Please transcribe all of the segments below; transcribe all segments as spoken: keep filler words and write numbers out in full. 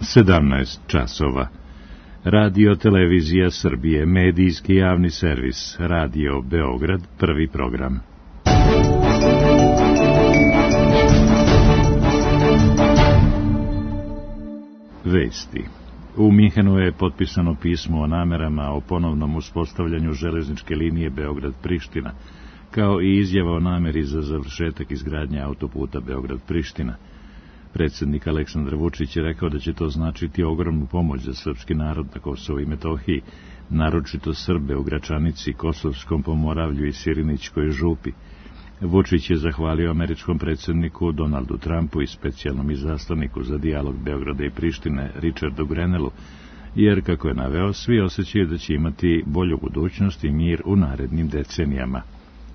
sedamnaest časova. Radio Televizija Srbije, medijski javni servis, Radio Beograd, prvi program. Vesti. U Minhenu je potpisano pismo o namerama o ponovnom uspostavljanju železničke linije Beograd-Priština, kao i izjava o nameri za završetak izgradnje autoputa Beograd-Priština. Predsjednik Aleksandar Vučić je rekao da će to značiti ogromnu pomoć za srpski narod na Kosovu i Metohiji, naročito Srbe u Gračanici, Kosovskom Pomoravlju i Sirinićkoj župi. Vučić je zahvalio američkom predsjedniku Donaldu Trumpu i specijalnom izaslaniku za dijalog Beograda i Prištine Richardu Grenellu, jer, kako je naveo, svi osjećaju da će imati bolju budućnost i mir u narednim decenijama.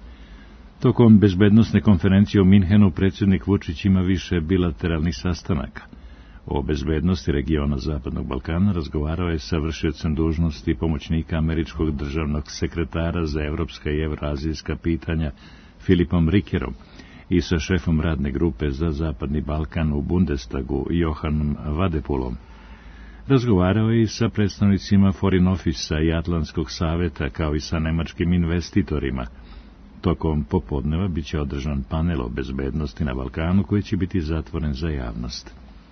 Tokom bezbednosne konferencije u Minhenu predsjednik Vučić ima više bilateralnih sastanaka. O bezbednosti regiona Zapadnog Balkana razgovarao je sa vršiocem dužnosti pomoćnika američkog državnog sekretara za evropska i evroazijska pitanja Filipom Rikerom i sa šefom radne grupe za Zapadni Balkan u Bundestagu Johanom Vadepulom. Razgovarao je i sa predstavnicima Foreign Office-a i Atlantskog saveta, kao i sa nemačkim investitorima. Tokom popodneva bit će održan panel o bezbednosti na Balkanu koji će biti zatvoren za javnost.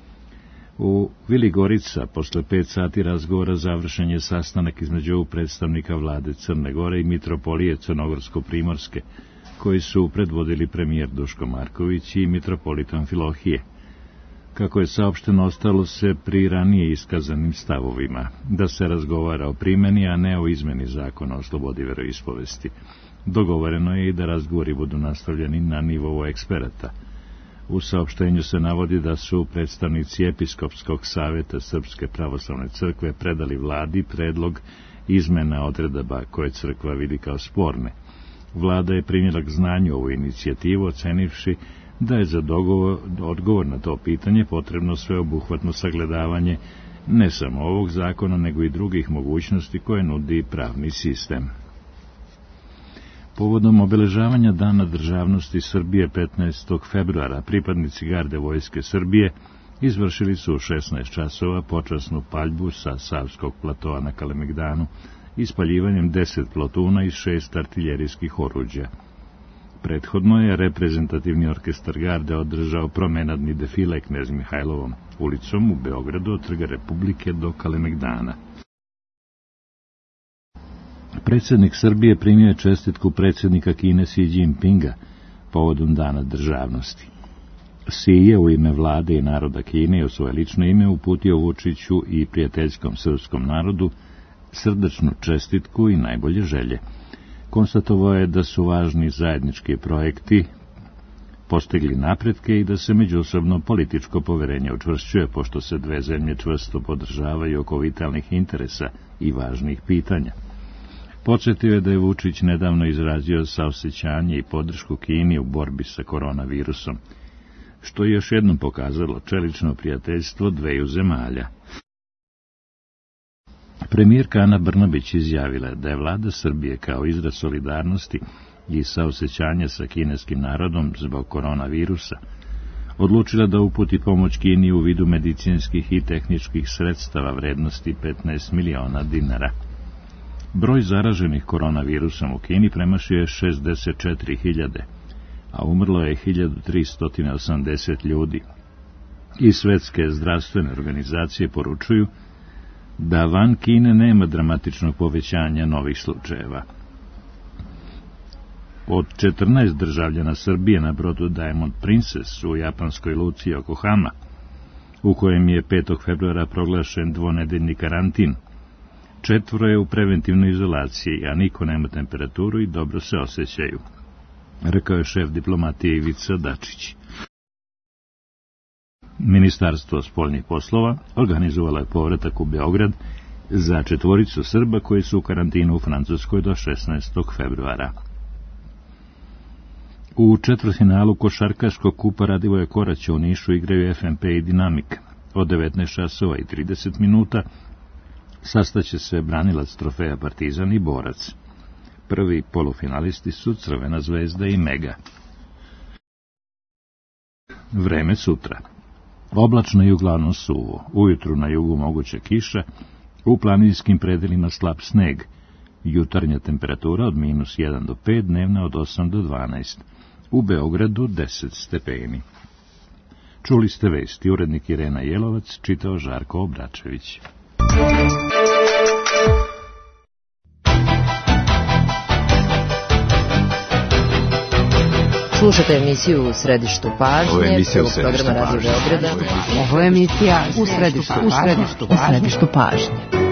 U Vili Gorica, posle pet sati razgovora, završen je sastanak između predstavnika vlade Crne Gore i mitropolije Crnogorsko-Primorske, koji su predvodili premijer Duško Marković i mitropolit Amfilohije. Kako je saopšteno, ostalo se pri ranije iskazanim stavovima, da se razgovara o primjeni, a ne o izmeni zakona o slobodi veroispovesti. Dogovoreno je i da razgovori budu nastavljeni na nivou eksperata. U saopštenju se navodi da su predstavnici Episkopskog saveta Srpske pravoslavne crkve predali vladi predlog izmena odredaba koje crkva vidi kao sporne. Vlada je primila k znanju ovu inicijativu, ocenivši da je za dogovor, odgovor na to pitanje potrebno sveobuhvatno sagledavanje ne samo ovog zakona, nego i drugih mogućnosti koje nudi pravni sistem. Povodom obeležavanja Dana državnosti Srbije petnaestog februara, pripadnici garde vojske Srbije izvršili su u šesnaest časova počasnu paljbu sa Savskog platoa na Kalemegdanu, ispaljivanjem deset plotuna i šest artiljerijskih oruđa. Prethodno je reprezentativni orkestar garde održao promenadni defile Knez Mihajlovom ulicom u Beogradu od Trga Republike do Kalemegdana. Predsjednik Srbije primio je čestitku predsjednika Kine Xi Jinpinga povodom Dana državnosti. Xi je u ime vlade i naroda Kine i u svoje lično ime uputio Vučiću i prijateljskom srpskom narodu srdačnu čestitku i najbolje želje. Konstatovao je da su važni zajednički projekti postigli napretke i da se međusobno političko poverenje učvršćuje, pošto se dve zemlje čvrsto podržavaju oko vitalnih interesa i važnih pitanja. Podsjetio je da je Vučić nedavno izrazio saosećanje i podršku Kini u borbi sa koronavirusom, što je još jednom pokazalo čelično prijateljstvo dveju zemalja. Premijerka Ana Brnabić izjavila da je vlada Srbije kao izraz solidarnosti i saosećanja sa kineskim narodom zbog koronavirusa odlučila da uputi pomoć Kini u vidu medicinskih i tehničkih sredstava vrednosti petnaest miliona dinara. Broj zaraženih koronavirusom u Kini premašio je šezdeset četiri hiljade, a umrlo je hiljadu tristo osamdeset ljudi. I Svetske zdravstvene organizacije poručuju da van Kine nema dramatičnog povećanja novih slučajeva. Od četrnaest državljana Srbije na brodu Diamond Princess u japanskoj luci Yokohama, u kojem je petog februara proglašen dvonedeljni karantin, četvoro je u preventivnoj izolaciji, a niko nema temperaturu i dobro se osjećaju, rekao je šef diplomatije Ivica Dačić. Ministarstvo spoljnih poslova organizovalo je povratak u Beograd za četvoricu Srba koji su u karantinu u Francuskoj do šesnaestog februara. U četvrtfinalu košarkaškog kupa Radivoja Koraća u Nišu igraju F M P i Dinamik. Od devetnaest časova i trideset minuta sastaće se branilac trofeja Partizan i Borac. Prvi polufinalisti su Crvena zvezda i Mega. Vreme sutra. Oblačno i uglavnom suvo, ujutru na jugu moguća kiša, u planinskim predelima slab sneg, jutarnja temperatura od minus jedan do pet, dnevna od osam do dvanaest, u Beogradu deset stepeni. Čuli ste vesti, urednik Irena Jelovac, čitao Žarko Obračević. Slušate emisiju U središtu pažnje, prvog programa Radio Beograda. Ovo je emisija U središtu, u središtu, u središtu pažnje.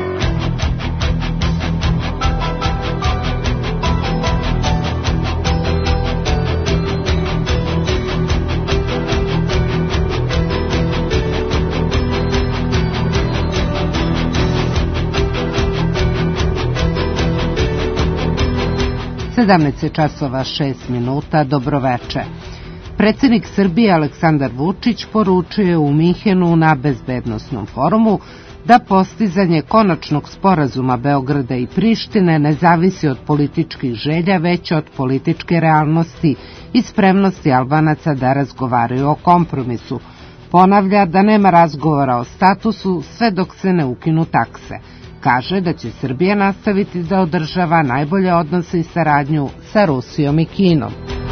sedamnaest časova šest minuta, dobroveče. Predsjednik Srbije Aleksandar Vučić poručuje u Minhenu na bezbednosnom forumu da postizanje konačnog sporazuma Beograda i Prištine ne zavisi od političkih želja, već od političke realnosti i spremnosti Albanaca da razgovaraju o kompromisu. Ponavlja da nema razgovora o statusu sve dok se ne ukinu takse. Kaže da će Srbija nastaviti da održava najbolje odnose i saradnju sa Rusijom i Kinom.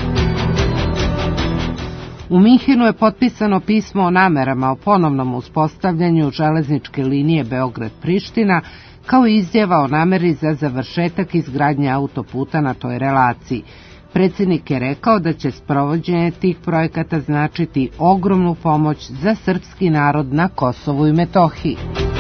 U Minhenu je potpisano pismo o namerama o ponovnom uspostavljanju železničke linije Beograd-Priština, kao i izjava o nameri za završetak izgradnje autoputa na toj relaciji. Predsjednik je rekao da će sprovođenje tih projekata značiti ogromnu pomoć za srpski narod na Kosovu i Metohiji.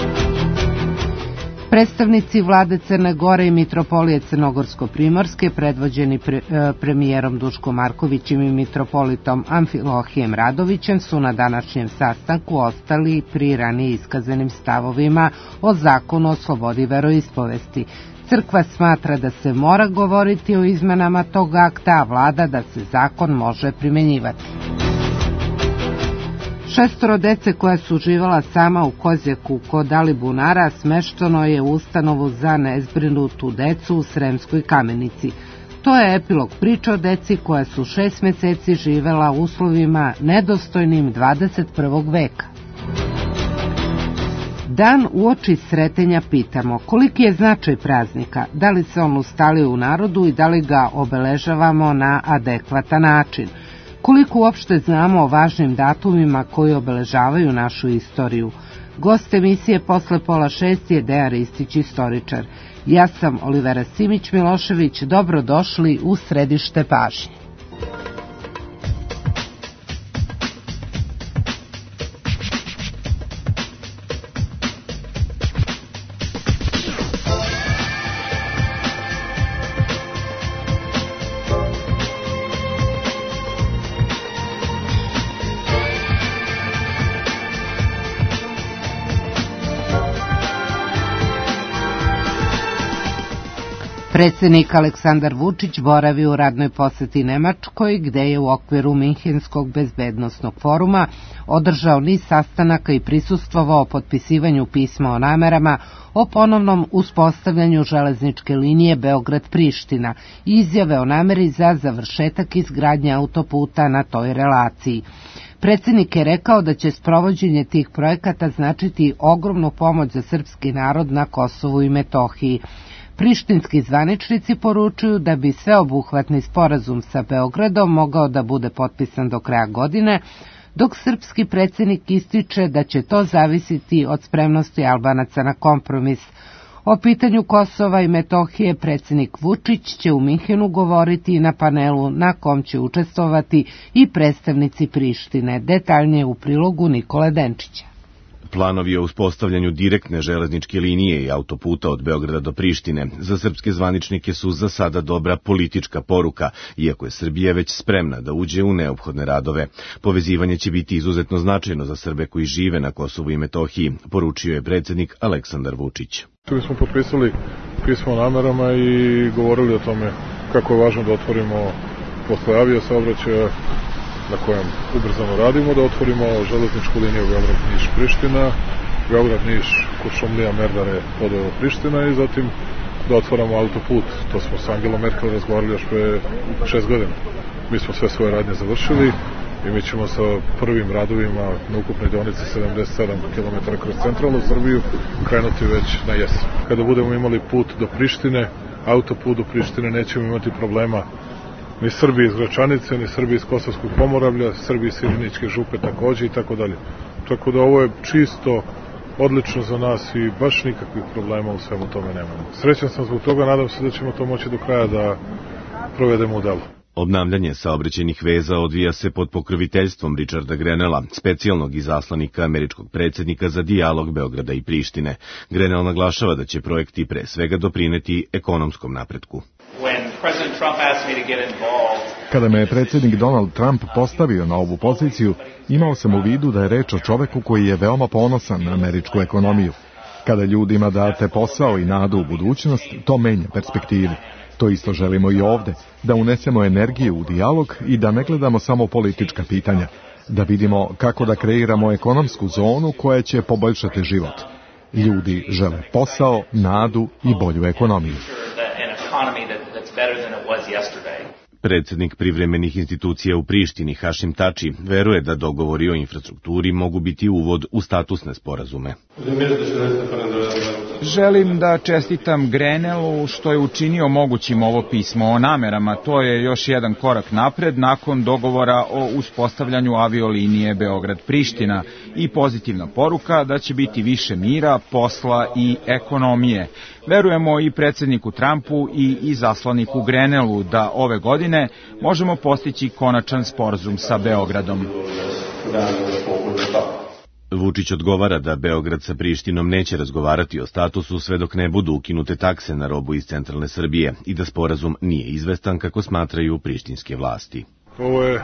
Predstavnici vlade Crne Gore i mitropolije Crnogorsko-Primorske, predvođeni pre, e, premijerom Duškom Markovićem i mitropolitom Amfilohijem Radovićem, su na današnjem sastanku ostali pri ranije iskazanim stavovima o zakonu o slobodi veroispovesti. Crkva smatra da se mora govoriti o izmenama tog akta, a vlada da se zakon može primenjivati. Šestoro dece koja su živala sama u Kozjaku kod Alibunara smešteno je u ustanovu za nezbrinutu decu u Sremskoj Kamenici. To je epilog priče o deci koja su šest meseci živela u uslovima nedostojnim dvadeset prvog veka. Dan uoči Sretenja pitamo koliki je značaj praznika, da li se on ustalio u narodu i da li ga obeležavamo na adekvatan način. Koliko uopšte znamo o važnim datumima koji obeležavaju našu istoriju? Gost emisije posle pola šest je Dejan Ristić, istoričar. Ja sam Olivera Simić-Milošević, dobrodošli u središte pažnje. Predsjednik Aleksandar Vučić boravi u radnoj poseti Nemačkoj, gde je u okviru Minhenskog bezbednosnog foruma održao niz sastanaka i prisustvovao potpisivanju pisma o namerama o ponovnom uspostavljanju železničke linije Beograd-Priština i izjave o nameri za završetak izgradnje autoputa na toj relaciji. Predsjednik je rekao da će sprovođenje tih projekata značiti ogromnu pomoć za srpski narod na Kosovu i Metohiji. Prištinski zvaničnici poručuju da bi sveobuhvatni sporazum sa Beogradom mogao da bude potpisan do kraja godine, dok srpski predsjednik ističe da će to zavisiti od spremnosti Albanaca na kompromis. O pitanju Kosova i Metohije predsjednik Vučić će u Minhenu govoriti na panelu na kom će učestvovati i predstavnici Prištine. Detaljnije u prilogu Nikole Denčića. Planovi o uspostavljanju direktne železničke linije i autoputa od Beograda do Prištine za srpske zvaničnike su za sada dobra politička poruka, iako je Srbija već spremna da uđe u neophodne radove. Povezivanje će biti izuzetno značajno za Srbe koji žive na Kosovu i Metohiji, poručio je predsjednik Aleksandar Vučić. Tu smo potpisali pismo o namerama i govorili o tome kako je važno da otvorimo posle avio saobraćaja na kojem ubrzano radimo, da otvorimo železničku liniju Beograd-Niš-Priština, Beograd-Niš-Kuršumlija-Merdare-Podovo-Priština i zatim da otvoramo autoput. To smo s Angelom Merkel razgovarali još pre šest godina. Mi smo sve svoje radnje završili i mi ćemo sa prvim radovima na ukupnoj deonici sedamdeset sedam kilometara kroz centralnu Srbiju krenuti već na jesen. Kada budemo imali put do Prištine, autoput do Prištine, nećemo imati problema ni Srbi iz Gračanice, ni Srbi iz Kosovskog Pomoravlja, Srbi iz Siriničke župe takođe i tako dalje. Tako da ovo je čisto odlično za nas i baš nikakvih problema u svemu tome nemamo. Srećan sam zbog toga, nadam se da ćemo to moći do kraja da provedemo u delu. Obnavljanje saobraćajnih veza odvija se pod pokroviteljstvom Richarda Grenella, specijalnog izaslanika američkog predsjednika za dijalog Beograda i Prištine. Grenell naglašava da će projekti pre svega doprineti ekonomskom napretku. Kada me je predsjednik Donald Trump postavio na ovu poziciju, imao sam u vidu da je reč o čoveku koji je veoma ponosan na američku ekonomiju. Kada ljudima date posao i nadu u budućnost, to menja perspektivu. To isto želimo i ovde, da unesemo energiju u dijalog i da ne gledamo samo politička pitanja, da vidimo kako da kreiramo ekonomsku zonu koja će poboljšati život. Ljudi žele posao, nadu i bolju ekonomiju. Predsjednik privremenih institucija u Prištini, Hašim Tači, veruje da dogovori o infrastrukturi mogu biti uvod u statusne sporazume. Želim da čestitam Grenellu što je učinio mogućim ovo pismo o namerama. To je još jedan korak napred nakon dogovora o uspostavljanju aviolinije Beograd-Priština i pozitivna poruka da će biti više mira, posla i ekonomije. Verujemo i predsjedniku Trumpu i izaslaniku Grenellu da ove godine možemo postići konačan sporazum sa Beogradom. Vučić odgovara da Beograd sa Prištinom neće razgovarati o statusu sve dok ne budu ukinute takse na robu iz centralne Srbije i da sporazum nije izvestan kako smatraju prištinske vlasti. Ovo je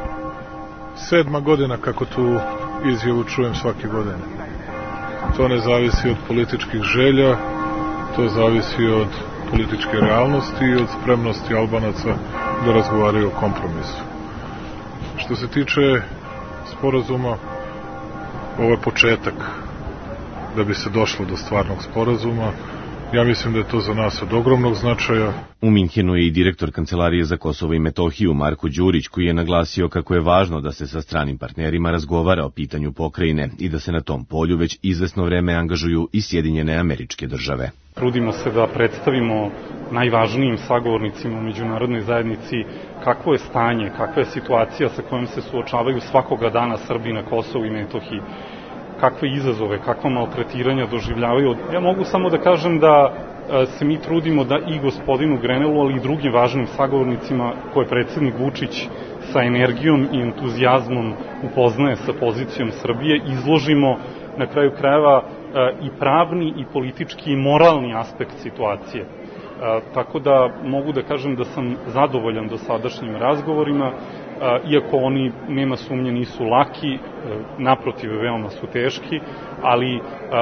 sedma godina kako tu izjavu čujem svake godine. To ne zavisi od političkih želja, to zavisi od političke realnosti i od spremnosti Albanaca da razgovaraju o kompromisu. Što se tiče sporazuma, ovo je početak da bi se došlo do stvarnog sporazuma. Ja mislim da je to za nas od ogromnog značaja. U Minhenu je i direktor Kancelarije za Kosovo i Metohiju Marko Đurić, koji je naglasio kako je važno da se sa stranim partnerima razgovara o pitanju pokrajine i da se na tom polju već izvesno vreme angažuju i Sjedinjene Američke Države. Trudimo se da predstavimo najvažnijim sagovornicima u međunarodnoj zajednici kakvo je stanje, kakva je situacija sa kojom se suočavaju svakoga dana Srbi na Kosovu i Metohiji, kakve izazove, kakva maltretiranja doživljavaju. Ja mogu samo da kažem da se mi trudimo da i gospodinu Grenellu, ali i drugim važnim sagovornicima koje predsjednik Vučić sa energijom i entuzijazmom upoznaje sa pozicijom Srbije, izložimo na kraju krajeva i pravni i politički i moralni aspekt situacije. Tako da mogu da kažem da sam zadovoljan dosadašnjim razgovorima, iako oni, nema sumnje, nisu laki, naprotiv, veoma su teški, ali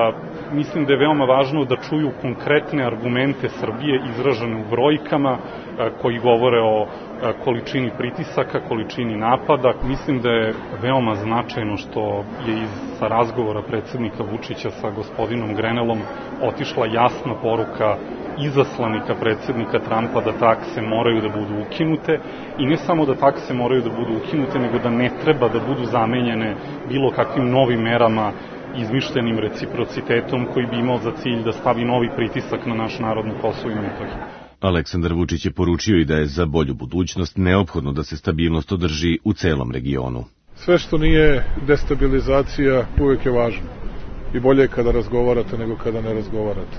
mislim da je veoma važno da čuju konkretne argumente Srbije izražene u brojkama koji govore o količini pritisaka, količini napada. Mislim da je veoma značajno što je iz sa razgovora predsjednika Vučića sa gospodinom Grenellom otišla jasna poruka izaslanika predsjednika Trumpa da takse moraju da budu ukinute i ne samo da takse moraju da budu ukinute, nego da ne treba da budu zamenjene bilo kakvim novim merama izmišljenim reciprocitetom koji bi imao za cilj da stavi novi pritisak na naš narod na Kosovu i Metohiji. Aleksandar Vučić je poručio i da je za bolju budućnost neophodno da se stabilnost održi u celom regionu. Sve što nije destabilizacija uvijek je važno. I bolje je kada razgovarate nego kada ne razgovarate.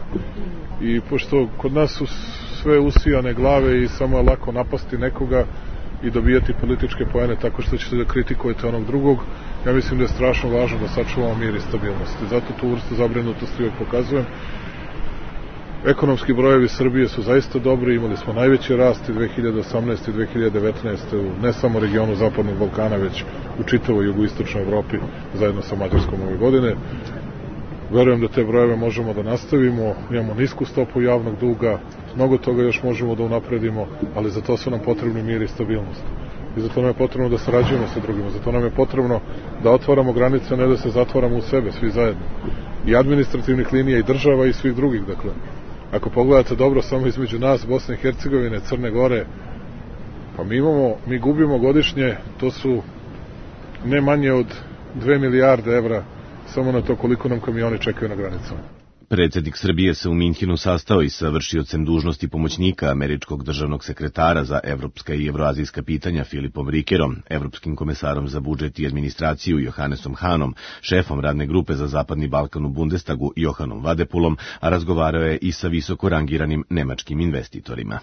I pošto kod nas su sve usijane glave i samo je lako napasti nekoga i dobijati političke poene tako što ćete da kritikujete onog drugog, ja mislim da je strašno važno da sačuvamo mir i stabilnost. I zato tu vrstu zabrinutosti uvijek pokazujem. Ekonomski brojevi Srbije su zaista dobri, imali smo najveći rast i dve hiljade osamnaeste i dve hiljade devetnaeste u ne samo regionu Zapadnog Balkana, već u čitavoj jugoistočnoj Evropi zajedno sa Mađarskom ove godine. Verujem da te brojeve možemo da nastavimo, imamo nisku stopu javnog duga, mnogo toga još možemo da unapredimo, ali za to su nam potrebni mir i stabilnost. I zato nam je potrebno da sarađujemo sa drugima, zato nam je potrebno da otvaramo granice, ne da se zatvaramo u sebe, svi zajedno. I administrativnih linija i država i svih drugih, dakle. Ako pogledate dobro samo između nas, Bosne i Hercegovine, Crne Gore, pa mi imamo, mi gubimo godišnje, to su ne manje od dve milijarde evra samo na to koliko nam kamioni čekaju na granicama. Predsjednik Srbije se u Minhenu sastao i sa vršiocem dužnosti pomoćnika američkog državnog sekretara za evropska i evroazijska pitanja Filipom Rikerom, evropskim komesarom za budžet i administraciju Johannesom Hanom, šefom radne grupe za Zapadni Balkan u Bundestagu Johanom Vadepulom, a razgovarao je i sa visoko rangiranim nemačkim investitorima.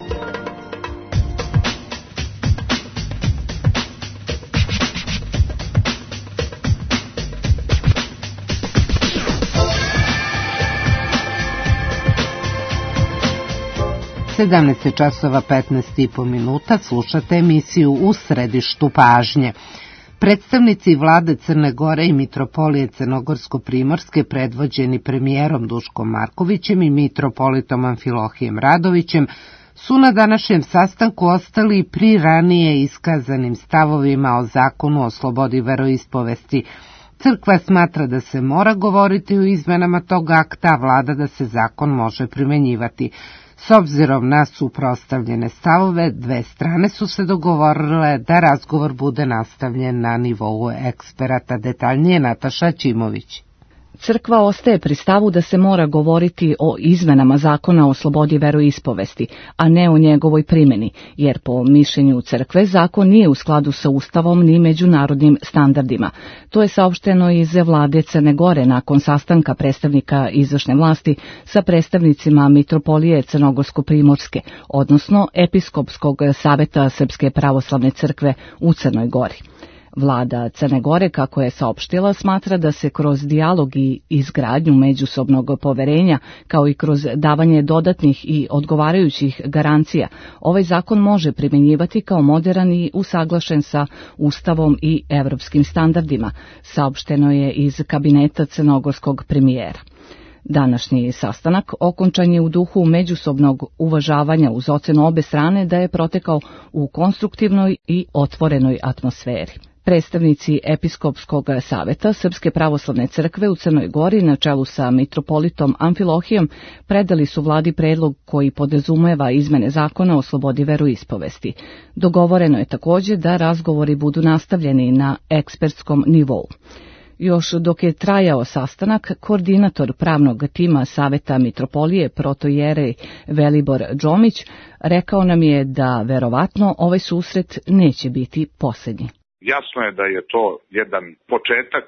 sedamnaest časova petnaest i po minuta, slušate emisiju U središtu pažnje. Predstavnici vlade Crne Gore i mitropolije Crnogorsko-Primorske, predvođeni premijerom Duškom Markovićem i mitropolitom Amfilohijem Radovićem, su na današnjem sastanku ostali pri ranije iskazanim stavovima o zakonu o slobodi veroispovesti. Crkva smatra da se mora govoriti o izmenama tog akta, a vlada da se zakon može primenjivati. S obzirom na suprotstavljene stavove, dve strane su se dogovorile da razgovor bude nastavljen na nivou eksperata. Detaljnije Nataša Ćimović. Crkva ostaje pri stavu da se mora govoriti o izmenama zakona o slobodi veroispovesti, a ne o njegovoj primjeni, jer po mišljenju crkve zakon nije u skladu sa Ustavom ni međunarodnim standardima. To je saopšteno iz vlade Crne Gore nakon sastanka predstavnika izvršne vlasti sa predstavnicima mitropolije Crnogorsko-Primorske, odnosno Episkopskog saveta Srpske pravoslavne crkve u Crnoj Gori. Vlada Crne Gore, kako je saopštila, smatra da se kroz dijalog i izgradnju međusobnog poverenja, kao i kroz davanje dodatnih i odgovarajućih garancija, ovaj zakon može primjenjivati kao moderan i usaglašen sa Ustavom i evropskim standardima, saopšteno je iz kabineta crnogorskog premijera. Današnji sastanak okončan je u duhu međusobnog uvažavanja uz ocenu obe strane da je protekao u konstruktivnoj i otvorenoj atmosferi. Predstavnici Episkopskog saveta Srpske pravoslavne crkve u Crnoj Gori na čelu sa mitropolitom Amfilohijom predali su vladi predlog koji podrazumeva izmene zakona o slobodi veroispovesti. Dogovoreno je također da razgovori budu nastavljeni na ekspertskom nivou. Još dok je trajao sastanak, koordinator pravnog tima Saveta mitropolije protojerej Velibor Džomić rekao nam je da verovatno ovaj susret neće biti posljednji. Jasno je da je to jedan početak,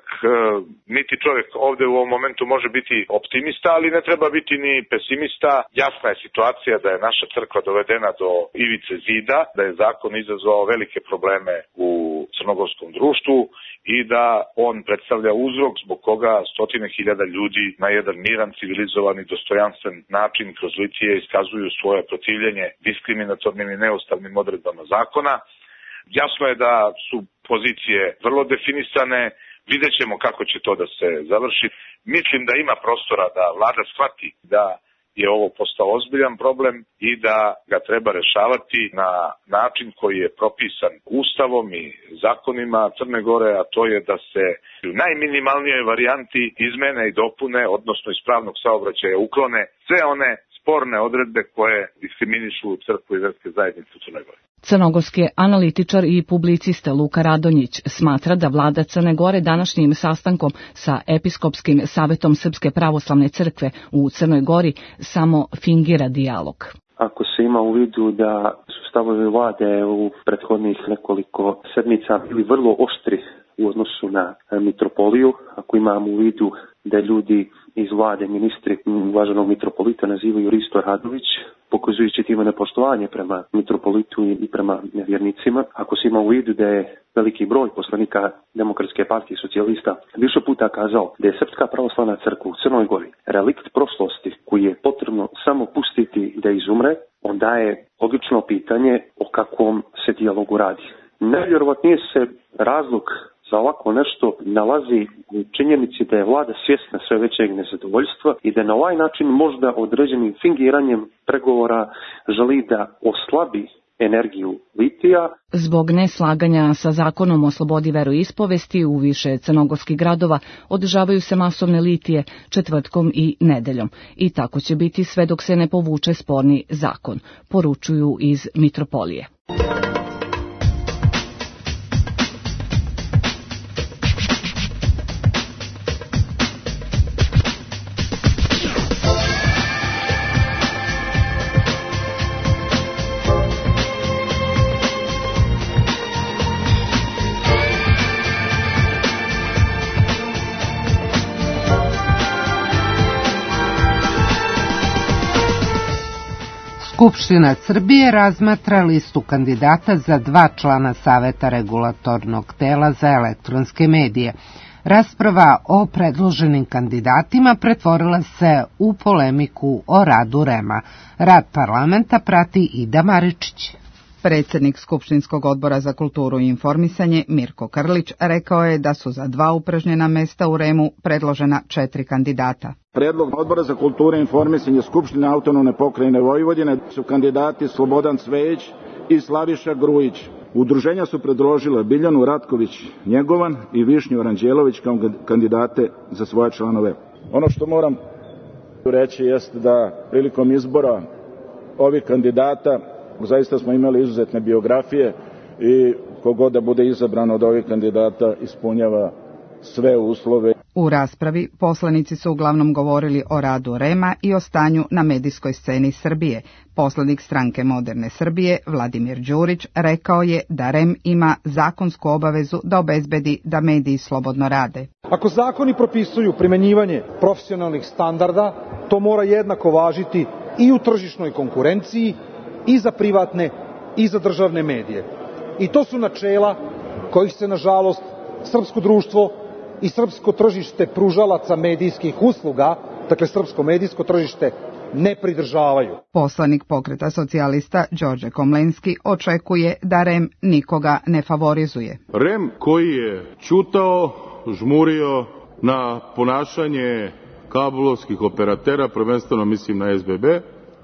niti čovjek ovdje u ovom momentu može biti optimista, ali ne treba biti ni pesimista. Jasna je situacija da je naša crkva dovedena do ivice zida, da je zakon izazvao velike probleme u crnogorskom društvu i da on predstavlja uzrok zbog koga stotine hiljada ljudi na jedan miran, civilizovan i dostojanstven način kroz litije iskazuju svoje protivljenje diskriminatornim i neustavnim odredbama zakona. Jasno je da su pozicije vrlo definisane, vidjet ćemo kako će to da se završi. Mislim da ima prostora da vlada shvati da je ovo postao ozbiljan problem i da ga treba rešavati na način koji je propisan Ustavom i zakonima Crne Gore, a to je da se u najminimalnijoj varijanti izmene i dopune, odnosno iz pravnog saobraćaja uklone sve one sporne odredbe koje diskriminišu crkvu i verske zajednice u Crnoj Gori. Crnogorski analitičar i publicista Luka Radonjić smatra da vlada Crne Gore današnjim sastankom sa Episkopskim savetom Srpske pravoslavne crkve u Crnoj Gori samo fingira dijalog. Ako se ima u vidu da su stavovi vlade u prethodnih nekoliko sedmica bili vrlo oštri u odnosu na mitropoliju, ako imamo u vidu da ljudi iz vlade, ministri uvaženog mitropolita nazivaju Risto Radović, pokazujući time nepoštovanje prema mitropolitu i prema nevjernicima. Ako se ima u vidu da je veliki broj poslanika Demokratske partije socijalista više puta kazao da je Srpska pravoslavna crkva u Crnoj Gori relikt prošlosti koji je potrebno samo pustiti da izumre, onda je logično pitanje o kakvom se dijalogu radi. Najvjerovatnije se razlog za ovako nešto nalazi u činjenici da je vlada svjesna sve većeg nezadovoljstva i da na ovaj način možda određenim fingiranjem pregovora želi da oslabi energiju litija. Zbog neslaganja sa zakonom o slobodi veroispovesti u više crnogorskih gradova održavaju se masovne litije četvrtkom i nedeljom. I tako će biti sve dok se ne povuče sporni zakon, poručuju iz mitropolije. Skupština Srbije razmatra listu kandidata za dva člana Saveta regulatornog tela za elektronske medije. Rasprava o predloženim kandidatima pretvorila se u polemiku o radu REM-a. Rad parlamenta prati Ida Maričić. Predsjednik Skupštinskog odbora za kulturu i informisanje Mirko Krlić rekao je da su za dva upražnjena mesta u REM-u predložena četiri kandidata. Predlog odbora za kulturu i informisanje Skupštine autonomne pokrajine Vojvodine su kandidati Slobodan Cvejić i Slaviša Grujić. Udruženja su predložile Biljanu Ratković-Njegovan i Višnju Aranđelović kao kandidate za svoje članove. Ono što moram reći jeste da prilikom izbora ovih kandidata zaista smo imali izuzetne biografije i kogod da bude izabran od ovih kandidata ispunjava sve uslove. U raspravi poslanici su uglavnom govorili o radu REM-a i o stanju na medijskoj sceni Srbije. Poslanik Stranke moderne Srbije, Vladimir Đurić, rekao je da REM ima zakonsku obavezu da obezbedi da mediji slobodno rade. Ako zakoni propisuju primenjivanje profesionalnih standarda, to mora jednako važiti i u tržišnoj konkurenciji, i za privatne, i za državne medije. I to su načela kojih se, nažalost, srpsko društvo i srpsko tržište pružalaca medijskih usluga, dakle srpsko medijsko tržište, ne pridržavaju. Poslanik Pokreta socijalista Đorđe Komlenski očekuje da REM nikoga ne favorizuje. REM koji je ćutao, žmurio na ponašanje kablovskih operatera, prvenstveno mislim na S B B,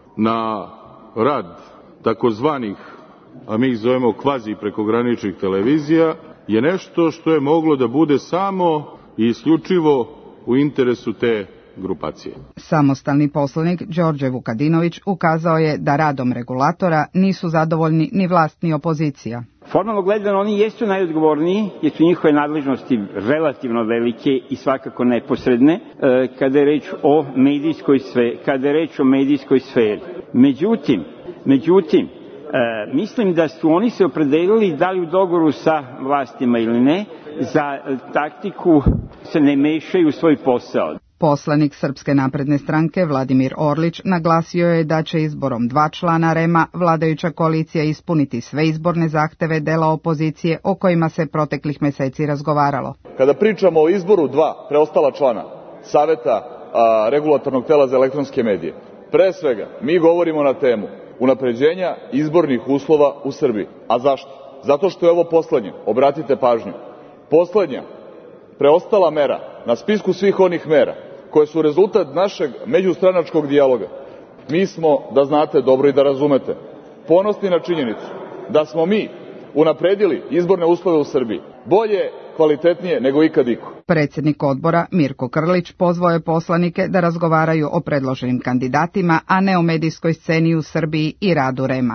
na rad takozvanih, a mi ih zovemo kvazi prekograničnih televizija, je nešto što je moglo da bude samo i isključivo u interesu te grupacije. Samostalni poslanik Đorđe Vukadinović ukazao je da radom regulatora nisu zadovoljni ni vlast ni opozicija. Formalno gledano oni jesu najodgovorniji jer su njihove nadležnosti relativno velike i svakako neposredne kada je reč o medijskoj sferi, kada je reč o medijskoj sferi. Međutim, međutim E, mislim da su oni se opredelili da li u dogovoru sa vlastima ili ne, za taktiku se ne mešaju u svoj posao. Poslanik Srpske napredne stranke Vladimir Orlić naglasio je da će izborom dva člana REM-a vladajuća koalicija ispuniti sve izborne zahteve dela opozicije o kojima se proteklih meseci razgovaralo. Kada pričamo o izboru dva preostala člana Saveta a, regulatornog tela za elektronske medije, pre svega mi govorimo na temu unapređenja izbornih uslova u Srbiji. A zašto? Zato što je ovo poslednje, obratite pažnju, poslednja preostala mera na spisku svih onih mera koje su rezultat našeg međustranačkog dijaloga. Mi smo, da znate dobro i da razumete, ponosni na činjenicu da smo mi unapredili izborne uslove u Srbiji bolje, kvalitetnije nego ikad iko. Predsjednik odbora Mirko Krlić pozvao je poslanike da razgovaraju o predloženim kandidatima, a ne o medijskoj sceni u Srbiji i radu REM-a.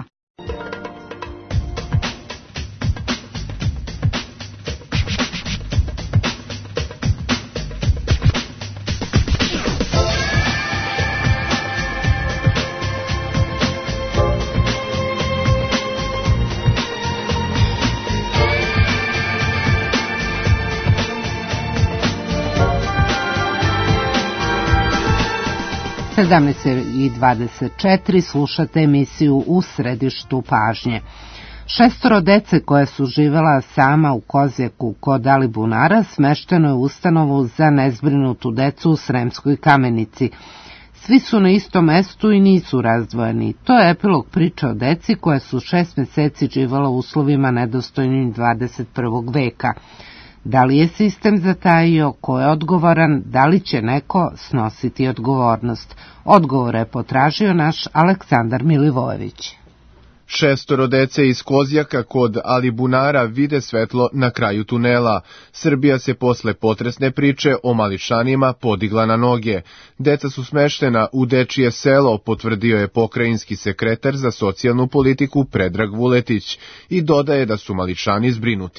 sedamnaest i dvadeset četiri slušate emisiju U središtu pažnje. Šestoro dece koja su živela sama u Kozjaku kod Alibunara smešteno je u ustanovu za nezbrinutu decu u Sremskoj Kamenici. Svi su na istom mestu i nisu razdvojeni. To je epilog priče o deci koja su šest meseci živjela u uslovima nedostojnim dvadeset prvog veka. Da li je sistem zatajio, ko je odgovoran, da li će neko snositi odgovornost? Odgovore je potražio naš Aleksandar Milivojević. Šestoro dece iz Kozjaka kod Alibunara vide svetlo na kraju tunela. Srbija se posle potresne priče o mališanima podigla na noge. Deca su smeštena u dečije selo, potvrdio je pokrajinski sekretar za socijalnu politiku Predrag Vuletić i dodaje da su mališani zbrinuti.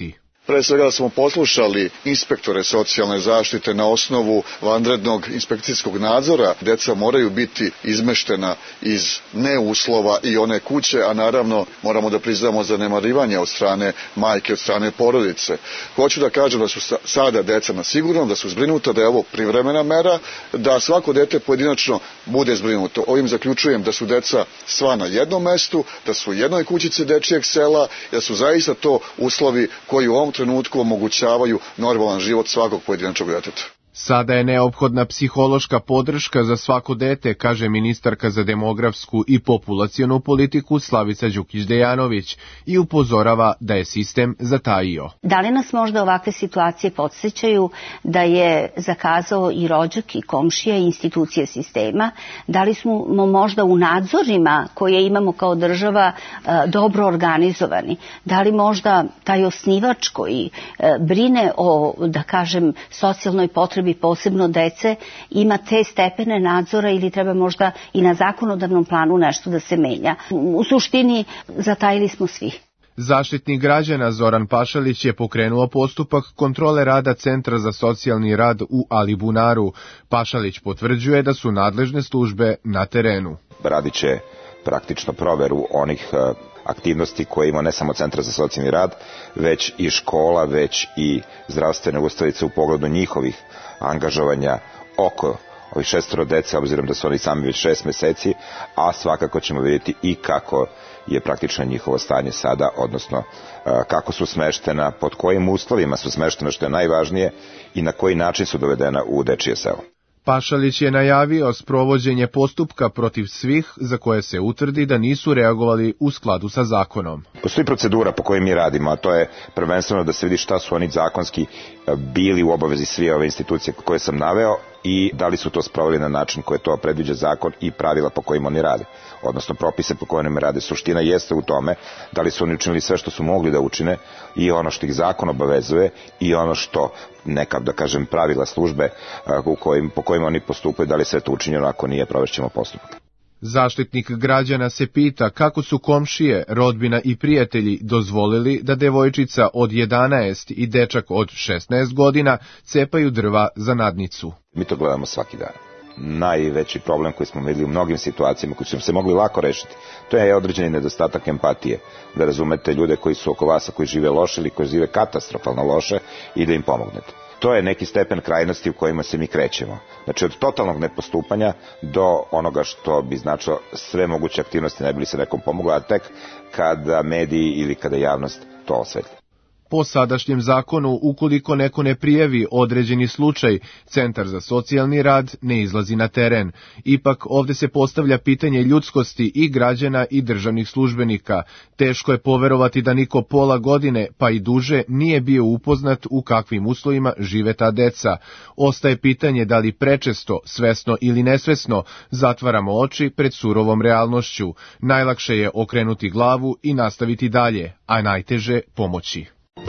Pre svega da smo poslušali inspektore socijalne zaštite na osnovu vanrednog inspekcijskog nadzora. Deca moraju biti izmeštena iz neuslova i one kuće, a naravno moramo da priznamo zanemarivanje od strane majke, od strane porodice. Hoću da kažem da su sada deca na sigurnom, da su zbrinuta, da je ovo privremena mera, da svako dete pojedinačno bude zbrinuto. Ovim zaključujem da su deca sva na jednom mestu, da su u jednoj kućici dečijeg sela, da su zaista to uslovi koji u ovom trenutku omogućavaju normalan život svakog pojedinačnog deteta. Sada je neophodna psihološka podrška za svako dete, kaže ministarka za demografsku i populacionu politiku Slavica Đukić-Dejanović i upozorava da je sistem zatajio. Da li nas možda ovakve situacije podsjećaju da je zakazao i rođak i komšija i institucije sistema? Da li smo možda u nadzorima koje imamo kao država dobro organizovani? Da li možda taj osnivač koji brine o, da kažem, socijalnoj potrebi posebno dece, ima te stepene nadzora ili treba možda i na zakonodavnom planu nešto da se menja. U suštini zatajili smo svi. Zaštitnik građana Zoran Pašalić je pokrenuo postupak kontrole rada Centra za socijalni rad u Alibunaru. Pašalić potvrđuje da su nadležne službe na terenu. Radit će praktično proveru onih aktivnosti koje ima ne samo Centra za socijalni rad, već i škola, već i zdravstvene ustanovice u pogledu njihovih angažovanja oko ovih šestoro dece, obzirom da su oni sami već šest meseci, a svakako ćemo vidjeti i kako je praktično njihovo stanje sada, odnosno kako su smeštena, pod kojim uslovima su smeštena, što je najvažnije, i na koji način su dovedena u dečije selo. Pašalić je najavio sprovođenje postupka protiv svih za koje se utvrdi da nisu reagovali u skladu sa zakonom. Postoji procedura po kojoj mi radimo, a to je prvenstveno da se vidi šta su oni zakonski bili u obavezi svi ove institucije koje sam naveo i da li su to sproveli na način koje to predviđa zakon i pravila po kojim oni rade, odnosno propise po kojima rade. Suština jeste u tome da li su oni učinili sve što su mogli da učine i ono što ih zakon obavezuje i ono što neka, da kažem, pravila službe u kojim, po kojima oni postupaju, da li sve to učinjeno, ako nije, provešćemo postupak. Zaštitnik građana se pita kako su komšije, rodbina i prijatelji dozvolili da devojčica od jedanaest i dečak od šesnaest godina cepaju drva za nadnicu. Mi to gledamo svaki dan. Najveći problem koji smo vidjeli u mnogim situacijama koji su se mogli lako rešiti, to je određeni nedostatak empatije, da razumete ljude koji su oko vas, koji žive loše ili koji žive katastrofalno loše i da im pomognete. To je neki stepen krajnosti u kojima se mi krećemo. Znači od totalnog nepostupanja do onoga što bi značilo sve moguće aktivnosti ne bi li se nekom pomoglo, a tek kada mediji ili kada javnost to osvetli. Po sadašnjem zakonu, ukoliko neko ne prijavi određeni slučaj, Centar za socijalni rad ne izlazi na teren. Ipak ovde se postavlja pitanje ljudskosti i građana i državnih službenika. Teško je poverovati da niko pola godine, pa i duže, nije bio upoznat u kakvim uslovima žive ta deca. Ostaje pitanje da li prečesto, svesno ili nesvesno, zatvaramo oči pred surovom realnošću. Najlakše je okrenuti glavu i nastaviti dalje, a najteže pomoći.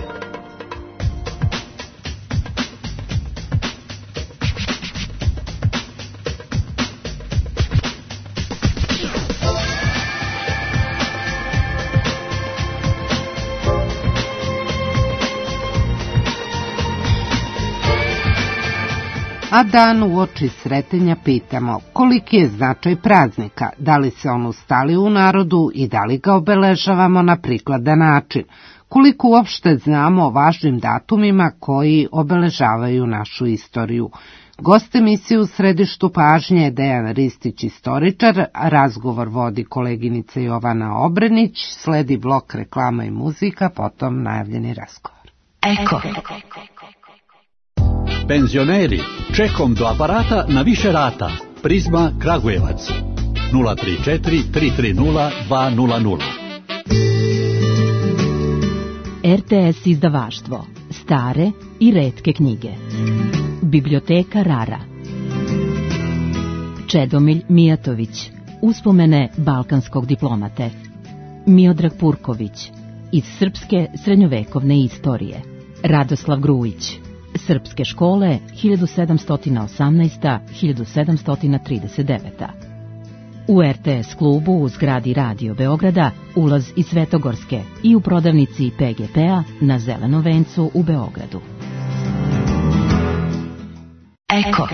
A dan uoči Sretenja pitamo koliki je značaj praznika, da li se on ustali u narodu i da li ga obeležavamo na prikladan način, koliko uopšte znamo o važnim datumima koji obeležavaju našu istoriju. Gost emisije u središtu pažnje je Dejan Ristić, istoričar, razgovor vodi koleginica Jovana Obrenić, sledi blok reklama i muzika, potom najavljeni razgovor. Eko. Penzioneri, čekom do aparata na više rata. Prizma Kragujevac. nula tri četiri tri tri nula dva nula nula. R T S izdavaštvo. Stare i retke knjige. Biblioteka Rara. Čedomilj Mijatović. Uspomene balkanskog diplomate. Miodrag Purković. Iz srpske srednjovekovne istorije. Radoslav Grujić. Srpske škole hiljadu sedamsto osamnaesta do hiljadu sedamsto trideset deveta. U R T S klubu u zgradi Radio Beograda ulaz iz Svetogorske i u prodavnici P G P-a na Zelenom vencu u Beogradu. Eko.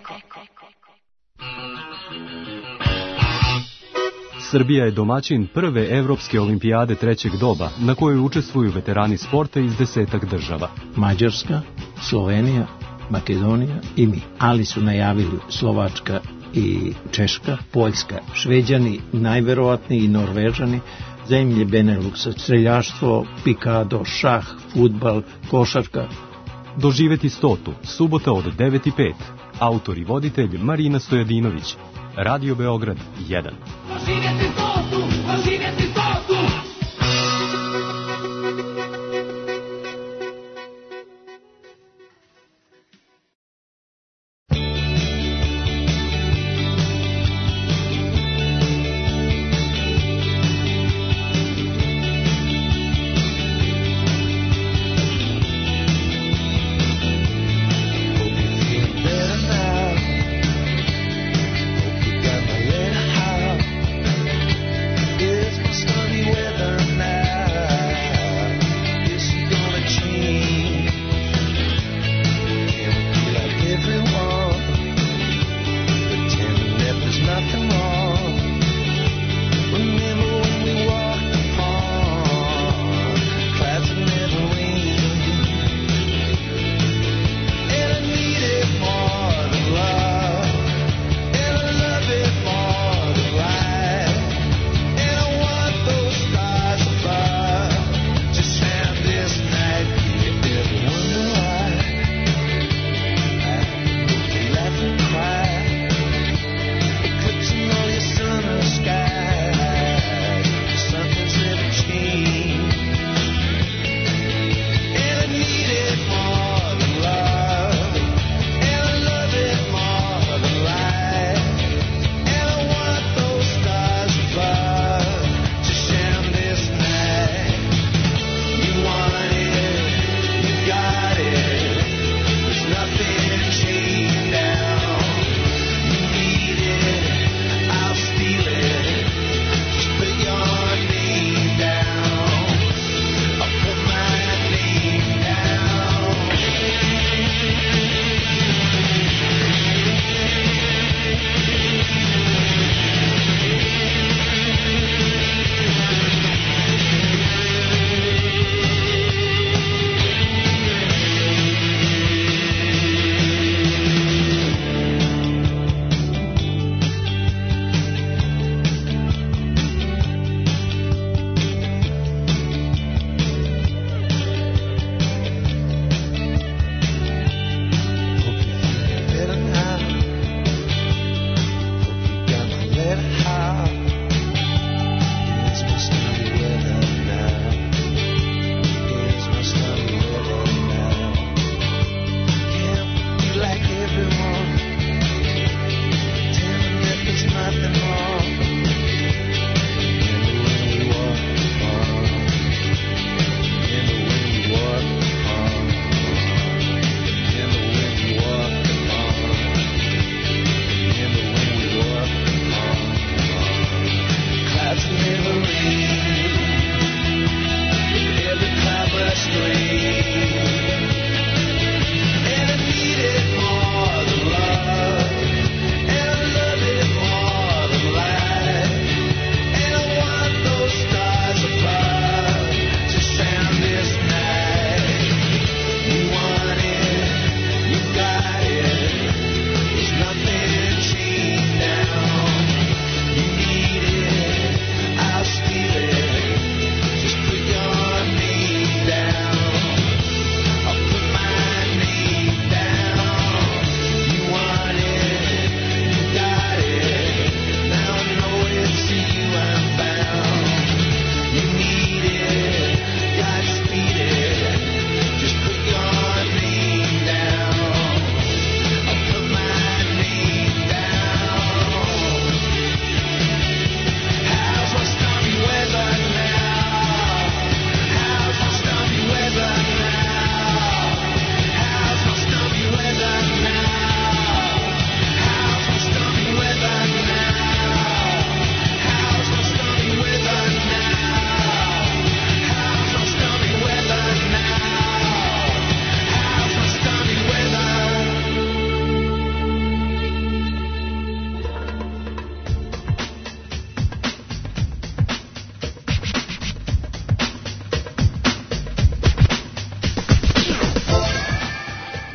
Srbija je domaćin prve evropske olimpijade trećeg doba, na kojoj učestvuju veterani sporta iz desetak država. Mađarska, Slovenija, Makedonija i mi. Ali su najavili Slovačka i Češka, Poljska, Šveđani, najverovatniji i Norvežani, zemlje Beneluksa, streljaštvo, pikado, šah, fudbal, košarka. Doživeti stotu, subota od devet i pet. Autor i voditelj Marina Stojadinović. Radio Beograd jedan. Doživeti stotu, doživeti stotu. It's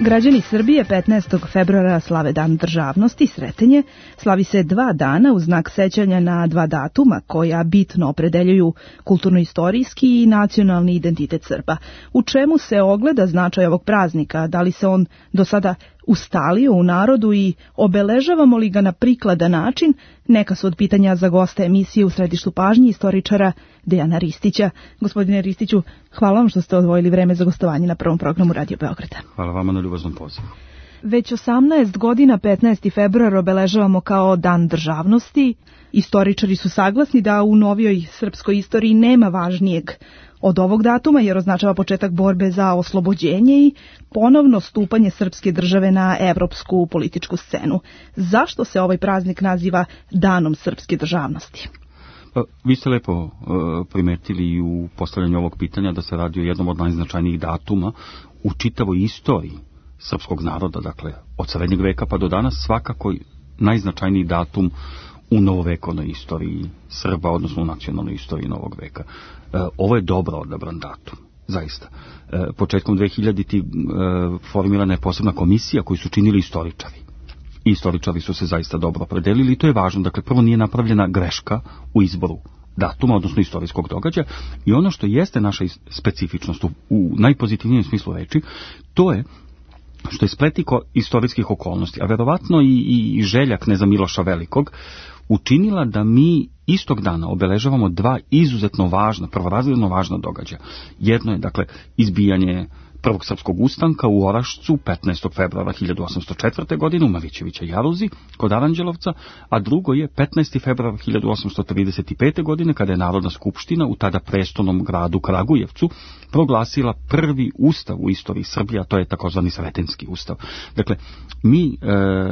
Građani Srbije petnaestog februara slave Dan državnosti, Sretenje, slavi se dva dana u znak sećanja na dva datuma koja bitno opredeljuju kulturno-istorijski i nacionalni identitet Srba. U čemu se ogleda značaj ovog praznika? Da li se on do sada ustalio u narodu i obeležavamo li ga na prikladan način? Neka su od pitanja za goste emisije u središtu pažnje istoričara Dejana Ristića. Gospodine Ristiću, hvala vam što ste odvojili vreme za gostovanje na prvom programu Radio Beograda. Hvala vama na ljubaznom pozivu. Već osamnaest godina petnaesti februar obeležavamo kao Dan državnosti. Istoričari su saglasni da u novijoj srpskoj istoriji nema važnijeg od ovog datuma, jer označava početak borbe za oslobođenje i ponovno stupanje srpske države na evropsku političku scenu. Zašto se ovaj praznik naziva Danom srpske državnosti? Pa, vi ste lepo uh, primetili u postavljanju ovog pitanja da se radi o jednom od najznačajnijih datuma u čitavoj istoriji srpskog naroda, dakle od srednjeg veka pa do danas, svakako najznačajniji datum u novovekovnoj istoriji Srba, odnosno u nacionalnoj istoriji novog veka. E, ovo je dobro odabran datum, zaista. E, početkom dvehiljaditih e, formirana je posebna komisija koju su činili istoričari. I istoričari su se zaista dobro opredelili i to je važno. Dakle, prvo nije napravljena greška u izboru datuma, odnosno istorijskog događaja, i ono što jeste naša specifičnost u, u najpozitivnijem smislu reči, to je što je spletiko istorijskih okolnosti, a verovatno i, i želja kneza Miloša Velikog, učinila da mi istog dana obeležavamo dva izuzetno važna, prvorazredno važna događaja. Jedno je, dakle, izbijanje prvog srpskog ustanka u Orašcu petnaestog februara hiljadu osamsto četvrte. godine u Marićevića Jaruzi kod Aranđelovca, a drugo je petnaesti februar hiljadu osamsto trideset pete. godine kada je Narodna skupština u tada prestolnom gradu Kragujevcu proglasila prvi ustav u istoriji Srbije, a to je takozvani Sretenjski ustav. Dakle, mi e,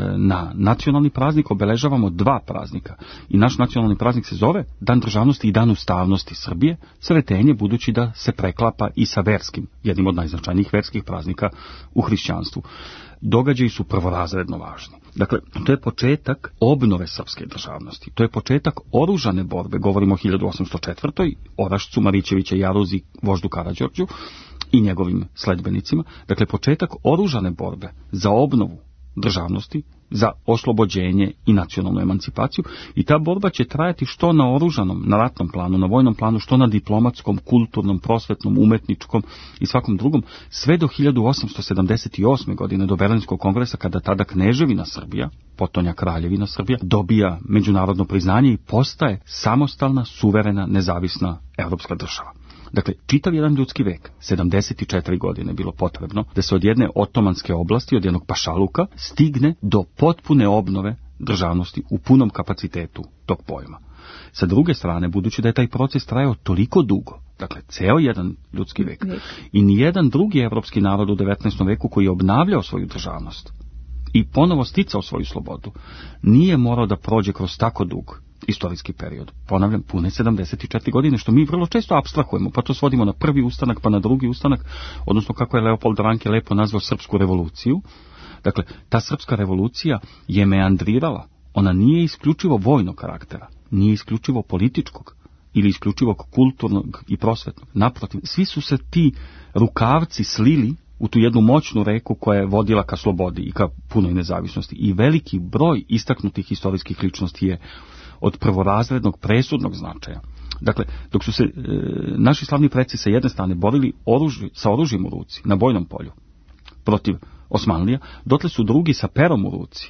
na nacionalni praznik obeležavamo dva praznika i naš nacionalni praznik se zove Dan državnosti i Dan ustavnosti Srbije, Sretenje, budući da se preklapa i sa verskim, jednim od najznačajnijih verskih praznika u hrišćanstvu. Događaji su prvorazredno važni. Dakle, to je početak obnove srpske državnosti. To je početak oružane borbe, govorimo o hiljadu osamsto četvrtoj. Orašcu, Marićevića Jaruzi, voždu Karađorđu i njegovim sledbenicima. Dakle, početak oružane borbe za obnovu državnosti, za oslobođenje i nacionalnu emancipaciju, i ta borba će trajati što na oružanom, na ratnom planu, na vojnom planu, što na diplomatskom, kulturnom, prosvetnom, umetničkom i svakom drugom, sve do hiljadu osamsto sedamdeset osme. godine, do Berlinskog kongresa, kada tada Kneževina Srbija, potonja Kraljevina Srbija, dobija međunarodno priznanje i postaje samostalna, suverena, nezavisna evropska država. Dakle, čitav jedan ljudski vek, sedamdeset četiri godine bilo potrebno da se od jedne otomanske oblasti, od jednog pašaluka, stigne do potpune obnove državnosti u punom kapacitetu tog pojma. Sa druge strane, budući da je taj proces trajao toliko dugo, dakle, ceo jedan ljudski vek, i nijedan drugi evropski narod u devetnaestom veku koji je obnavljao svoju državnost i ponovo sticao svoju slobodu, nije morao da prođe kroz tako dug istorijski period. Ponavljam, pune sedamdeset četiri godine, što mi vrlo često apstrahujemo, pa to svodimo na prvi ustanak, pa na drugi ustanak, odnosno kako je Leopold Ranke lepo nazvao srpsku revoluciju. Dakle, ta srpska revolucija je meandrirala, ona nije isključivo vojnog karaktera, nije isključivo političkog ili isključivog kulturnog i prosvetnog. Naprotiv, svi su se ti rukavci slili u tu jednu moćnu reku koja je vodila ka slobodi i ka punoj nezavisnosti. I veliki broj istaknutih istorijskih ličnosti je od prvorazrednog, presudnog značaja. Dakle, dok su se e, naši slavni preci sa jedne strane borili oružje, sa oružjem u ruci, na bojnom polju, protiv Osmanlija, dotle su drugi sa perom u ruci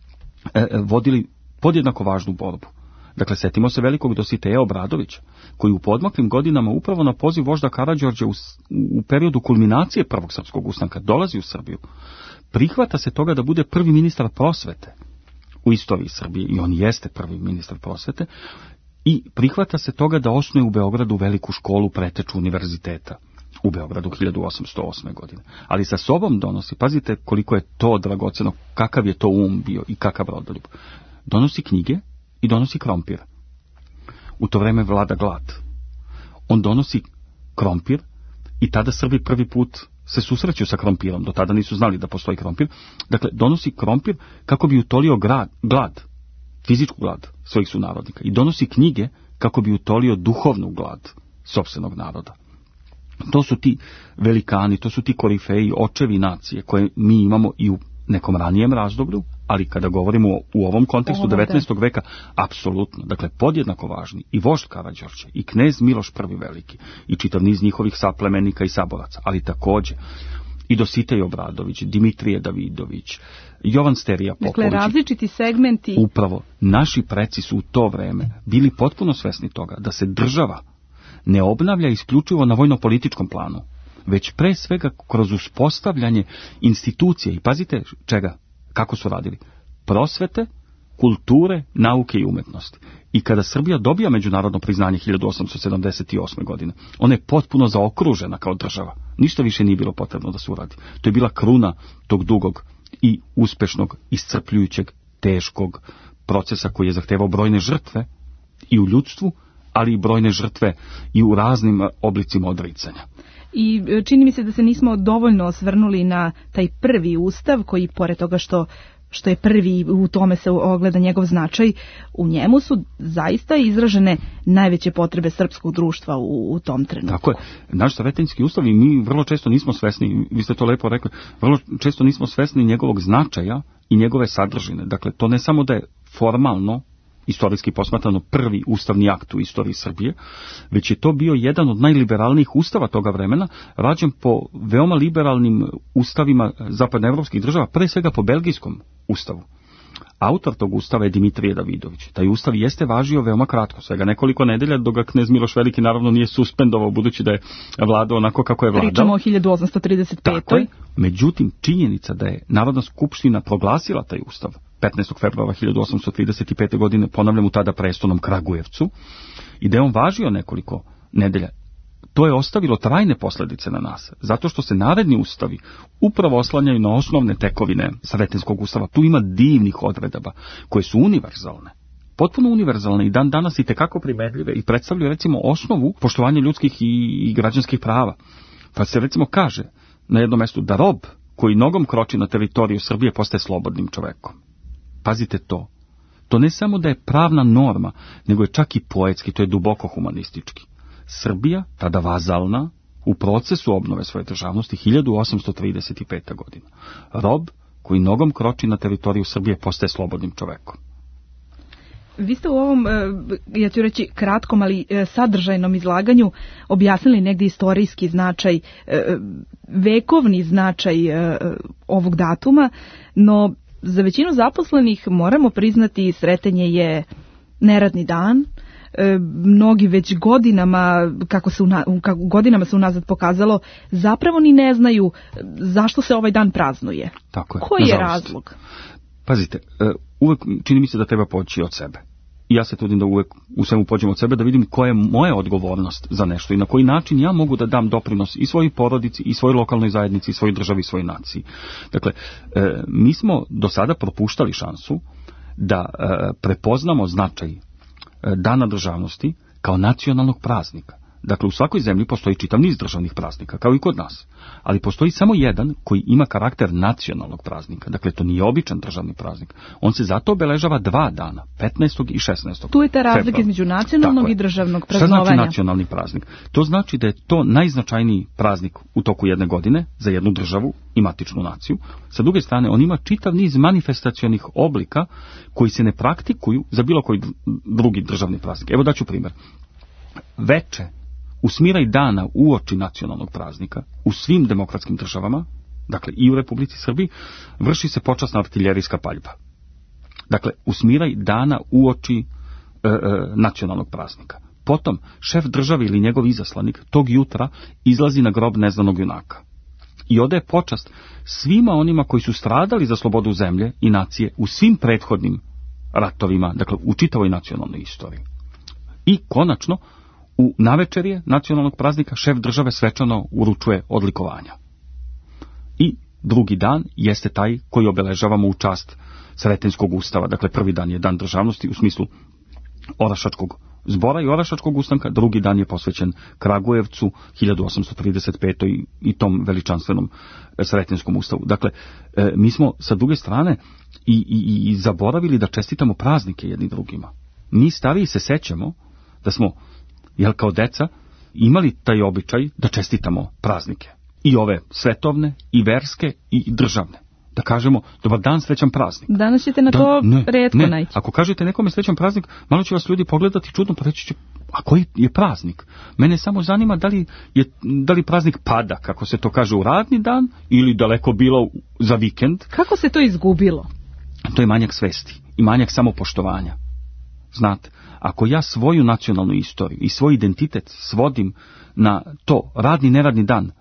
e, vodili podjednako važnu borbu. Dakle, setimo se velikog Dositeja Obradovića, koji u podmaklim godinama upravo na poziv vožda Karađorđa u, u periodu kulminacije prvog srpskog ustanka dolazi u Srbiju. Prihvata se toga da bude prvi ministar prosvete u istoriji Srbije, i on jeste prvi ministar prosvete, i prihvata se toga da osnuje u Beogradu veliku školu preteču univerziteta u Beogradu hiljadu osamsto osme. godine. Ali sa sobom donosi, pazite koliko je to dragoceno, kakav je to um bio i kakav rodoljub. Donosi knjige i donosi krompir. U to vreme vlada glad. On donosi krompir i tada Srbi prvi put se susreću sa krompirom, do tada nisu znali da postoji krompir. Dakle, donosi krompir kako bi utolio grad, glad, fizičku glad svojih sunarodnika, i donosi knjige kako bi utolio duhovnu glad sopstvenog naroda. To su ti velikani, to su ti korifeji, očevi nacije koje mi imamo i u nekom ranijem razdoblju, ali kada govorimo u ovom kontekstu devetnaestog veka, apsolutno, dakle, podjednako važni i vožd Karađorđe, i knez Miloš Prvi Veliki, i čitav niz njihovih saplemenika i saboraca, ali takođe i Dositej Obradović, Dimitrije Davidović, Jovan Sterija Popović. Dakle, različiti segmenti. Upravo, naši preci su u to vreme bili potpuno svesni toga da se država ne obnavlja isključivo na vojno-političkom planu, već pre svega kroz uspostavljanje institucije. I pazite čega, kako su radili. Prosvete, kulture, nauke i umetnosti. I kada Srbija dobija međunarodno priznanje hiljadu osamsto sedamdeset osme. godine, ona je potpuno zaokružena kao država. Ništa više nije bilo potrebno da se uradi. To je bila kruna tog dugog i uspešnog, iscrpljujućeg, teškog procesa koji je zahtevao brojne žrtve i u ljudstvu, ali i brojne žrtve i u raznim oblicima odricanja. I čini mi se da se nismo dovoljno osvrnuli na taj prvi ustav koji, pored toga što što je prvi, u tome se ogleda njegov značaj, u njemu su zaista izražene najveće potrebe srpskog društva u, u tom trenutku. Tako je. Naš Sretenjski ustav, i mi vrlo često nismo svesni, vi ste to lepo rekli, vrlo često nismo svesni njegovog značaja i njegove sadržine. Dakle, to ne samo da je formalno, istorijski posmatrano, prvi ustavni akt u istoriji Srbije, već je to bio jedan od najliberalnijih ustava toga vremena, rađen po veoma liberalnim ustavima zapadnoevropskih država, pre svega po belgijskom ustavu. Autor tog ustava je Dimitrije Davidović. Taj ustav jeste važio veoma kratko, svega nekoliko nedelja, dok ga knez Miloš Veliki naravno nije suspendovao, budući da je vladao onako kako je vladao. Pričamo o hiljadu osamsto trideset petoj. Tako je. Međutim, činjenica da je Narodna skupština proglasila taj ustav petnaestog februara hiljadu osamsto trideset pete. godine, ponavljam, u tada prestonom Kragujevcu, i da je on važio nekoliko nedelja, to je ostavilo trajne posljedice na nas, zato što se naredni ustavi upravo oslanjaju na osnovne tekovine Sretenjskog ustava. Tu ima divnih odredaba koje su univerzalne, potpuno univerzalne i dan danas i tekako primenljive i predstavljaju recimo osnovu poštovanja ljudskih i, i građanskih prava. Pa se recimo kaže na jednom mjestu da rob koji nogom kroči na teritoriju Srbije postaje slobodnim čovekom. Pazite to. To ne samo da je pravna norma, nego je čak i poetski, to je duboko humanistički. Srbija, tada vazalna, u procesu obnove svoje državnosti hiljadu osamsto trideset pete. godine. Rob koji nogom kroči na teritoriju Srbije postaje slobodnim čovekom. Vi ste u ovom, ja ću reći, kratkom, ali sadržajnom izlaganju objasnili negdje istorijski značaj, vekovni značaj ovog datuma, no za većinu zaposlenih moramo priznati Sretenje je neradni dan. E, mnogi već godinama, kako se una, kako godinama se unazad pokazalo, zapravo ni ne znaju zašto se ovaj dan praznuje. Tako je. Koji je razlog? Pazite, uvek čini mi se da treba poći od sebe. I ja se trudim da uvek u svemu pođem od sebe, da vidim koja je moja odgovornost za nešto i na koji način ja mogu da dam doprinos i svojoj porodici, i svojoj lokalnoj zajednici, i svojoj državi, i svojoj naciji. Dakle, e, mi smo do sada propuštali šansu da e, prepoznamo značaj Dana državnosti kao nacionalnog praznika. Dakle, u svakoj zemlji postoji čitav niz državnih praznika, kao i kod nas. Ali postoji samo jedan koji ima karakter nacionalnog praznika. Dakle, to nije običan državni praznik. On se zato obeležava dva dana, petnaestog i šesnaestog. Tu je ta razlika između nacionalnog i državnog praznovanja. Šta znači nacionalni praznik? To znači da je to najznačajniji praznik u toku jedne godine za jednu državu i matičnu naciju. Sa druge strane, on ima čitav niz manifestacionih oblika koji se ne praktikuju za bilo koji drugi državni praznik. Evo daću primjer. Veče u smiraj dana uoči nacionalnog praznika u svim demokratskim državama, dakle i u Republici Srbiji, vrši se počasna artiljerijska paljba. Dakle, u smiraj dana uoči e, e, nacionalnog praznika. Potom, šef države ili njegov izaslanik tog jutra izlazi na grob neznanog junaka i odaje počast svima onima koji su stradali za slobodu zemlje i nacije u svim prethodnim ratovima, dakle u čitavoj nacionalnoj istoriji. I konačno, u navečerje nacionalnog praznika šef države svečano uručuje odlikovanja. I drugi dan jeste taj koji obeležavamo u čast Sretenjskog ustava. Dakle, prvi dan je dan državnosti u smislu Orašačkog zbora i Orašačkog ustanka, drugi dan je posvećen Kragujevcu hiljadu osamsto trideset pete. i, i tom veličanstvenom Sretenjskom ustavu. Dakle, e, mi smo sa druge strane i, i, i zaboravili da čestitamo praznike jedni drugima. Mi stariji se sećamo da smo, jel kao deca, imali taj običaj da čestitamo praznike. I ove svetovne, i verske, i državne. Da kažemo, dobar dan, srećan praznik. Danas ćete na da, to ne, retko ne. naći. Ako kažete nekome srećan praznik, malo će vas ljudi pogledati čudno, pa reći će, a koji je praznik? Mene samo zanima da li, je, da li praznik pada, kako se to kaže, u radni dan, ili daleko bilo za vikend. Kako se to izgubilo? To je manjak svesti i manjak samopoštovanja. Znate, ako ja svoju nacionalnu istoriju i svoj identitet svodim na to, radni, neradni dan,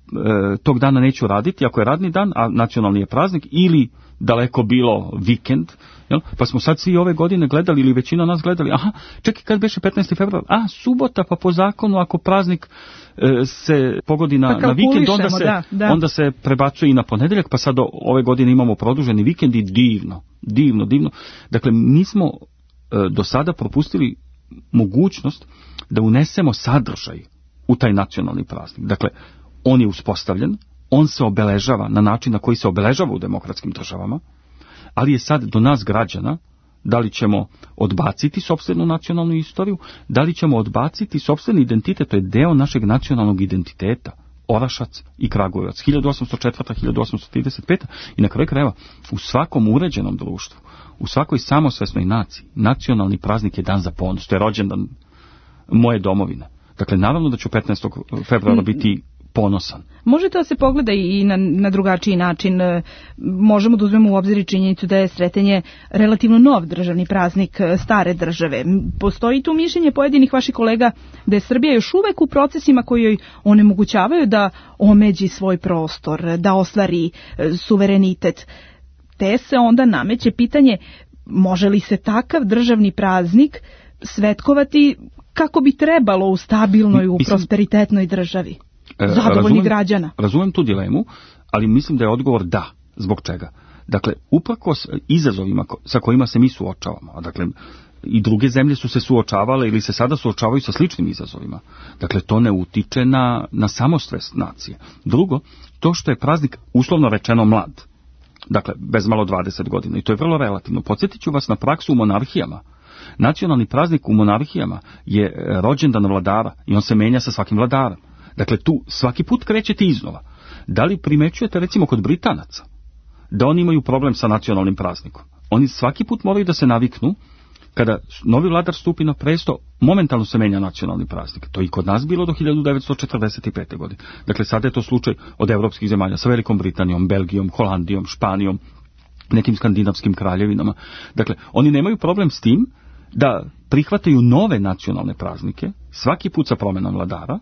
e, tog dana neću raditi, ako je radni dan, a nacionalni je praznik, ili daleko bilo vikend, jel? Pa smo sad svi ove godine gledali, ili većina nas gledali, aha, čekaj, kad beše petnaesti februar, a, subota, pa po zakonu, ako praznik e, se pogodi na, pa na vikend, onda se, da, da. onda se prebacuje i na ponedeljak, pa sad ove godine imamo produženi vikend i divno, divno, divno. Dakle, mi smo e, do sada propustili mogućnost da unesemo sadržaj u taj nacionalni praznik. Dakle, on je uspostavljen, on se obeležava na način na koji se obeležava u demokratskim državama, ali je sad do nas građana da li ćemo odbaciti sopstvenu nacionalnu istoriju, da li ćemo odbaciti sopstveni identitet, to je deo našeg nacionalnog identiteta, Orašac i Kragujevac, hiljadu osamsto četvrta do hiljadu osamsto trideset peta i na kraju krajeva u svakom uređenom društvu, u svakoj samosvesnoj naciji, nacionalni praznik je dan za ponos, to je rođendan moje domovine. Dakle, naravno da ću petnaestog februara biti ponosan. Možete da se pogleda i na, na drugačiji način. Možemo da uzmemo u obzir i činjenicu da je Sretenje relativno nov državni praznik stare države. Postoji tu mišljenje pojedinih vaših kolega da je Srbija još uvek u procesima koji joj onemogućavaju da omeđi svoj prostor, da ostvari suverenitet. Te se onda nameće pitanje, može li se takav državni praznik svetkovati kako bi trebalo u stabilnoj, u prosperitetnoj državi? Zadovoljni razumem, građana. Razumem tu dilemu, ali mislim da je odgovor da. Zbog čega? Dakle, uprkos izazovima sa kojima se mi suočavamo, a dakle, i druge zemlje su se suočavale ili se sada suočavaju sa sličnim izazovima. Dakle, to ne utiče na, na samosvest nacije. Drugo, to što je praznik uslovno rečeno mlad, dakle, bez malo dvadeset godina, i to je vrlo relativno. Podsjetit ću vas na praksu u monarhijama. Nacionalni praznik u monarhijama je rođendan vladara i on se menja sa svakim vladarom. Dakle, tu svaki put krećete iznova. Da li primećujete, recimo, kod Britanaca, da oni imaju problem sa nacionalnim praznikom? Oni svaki put moraju da se naviknu, kada novi vladar stupi na presto, momentalno se menja nacionalni praznik. To je i kod nas bilo do hiljadu devetsto četrdeset pete. godine. Dakle, sada je to slučaj od evropskih zemalja sa Velikom Britanijom, Belgijom, Holandijom, Španijom, nekim skandinavskim kraljevinama. Dakle, oni nemaju problem s tim da prihvataju nove nacionalne praznike, svaki put sa promenom vladara,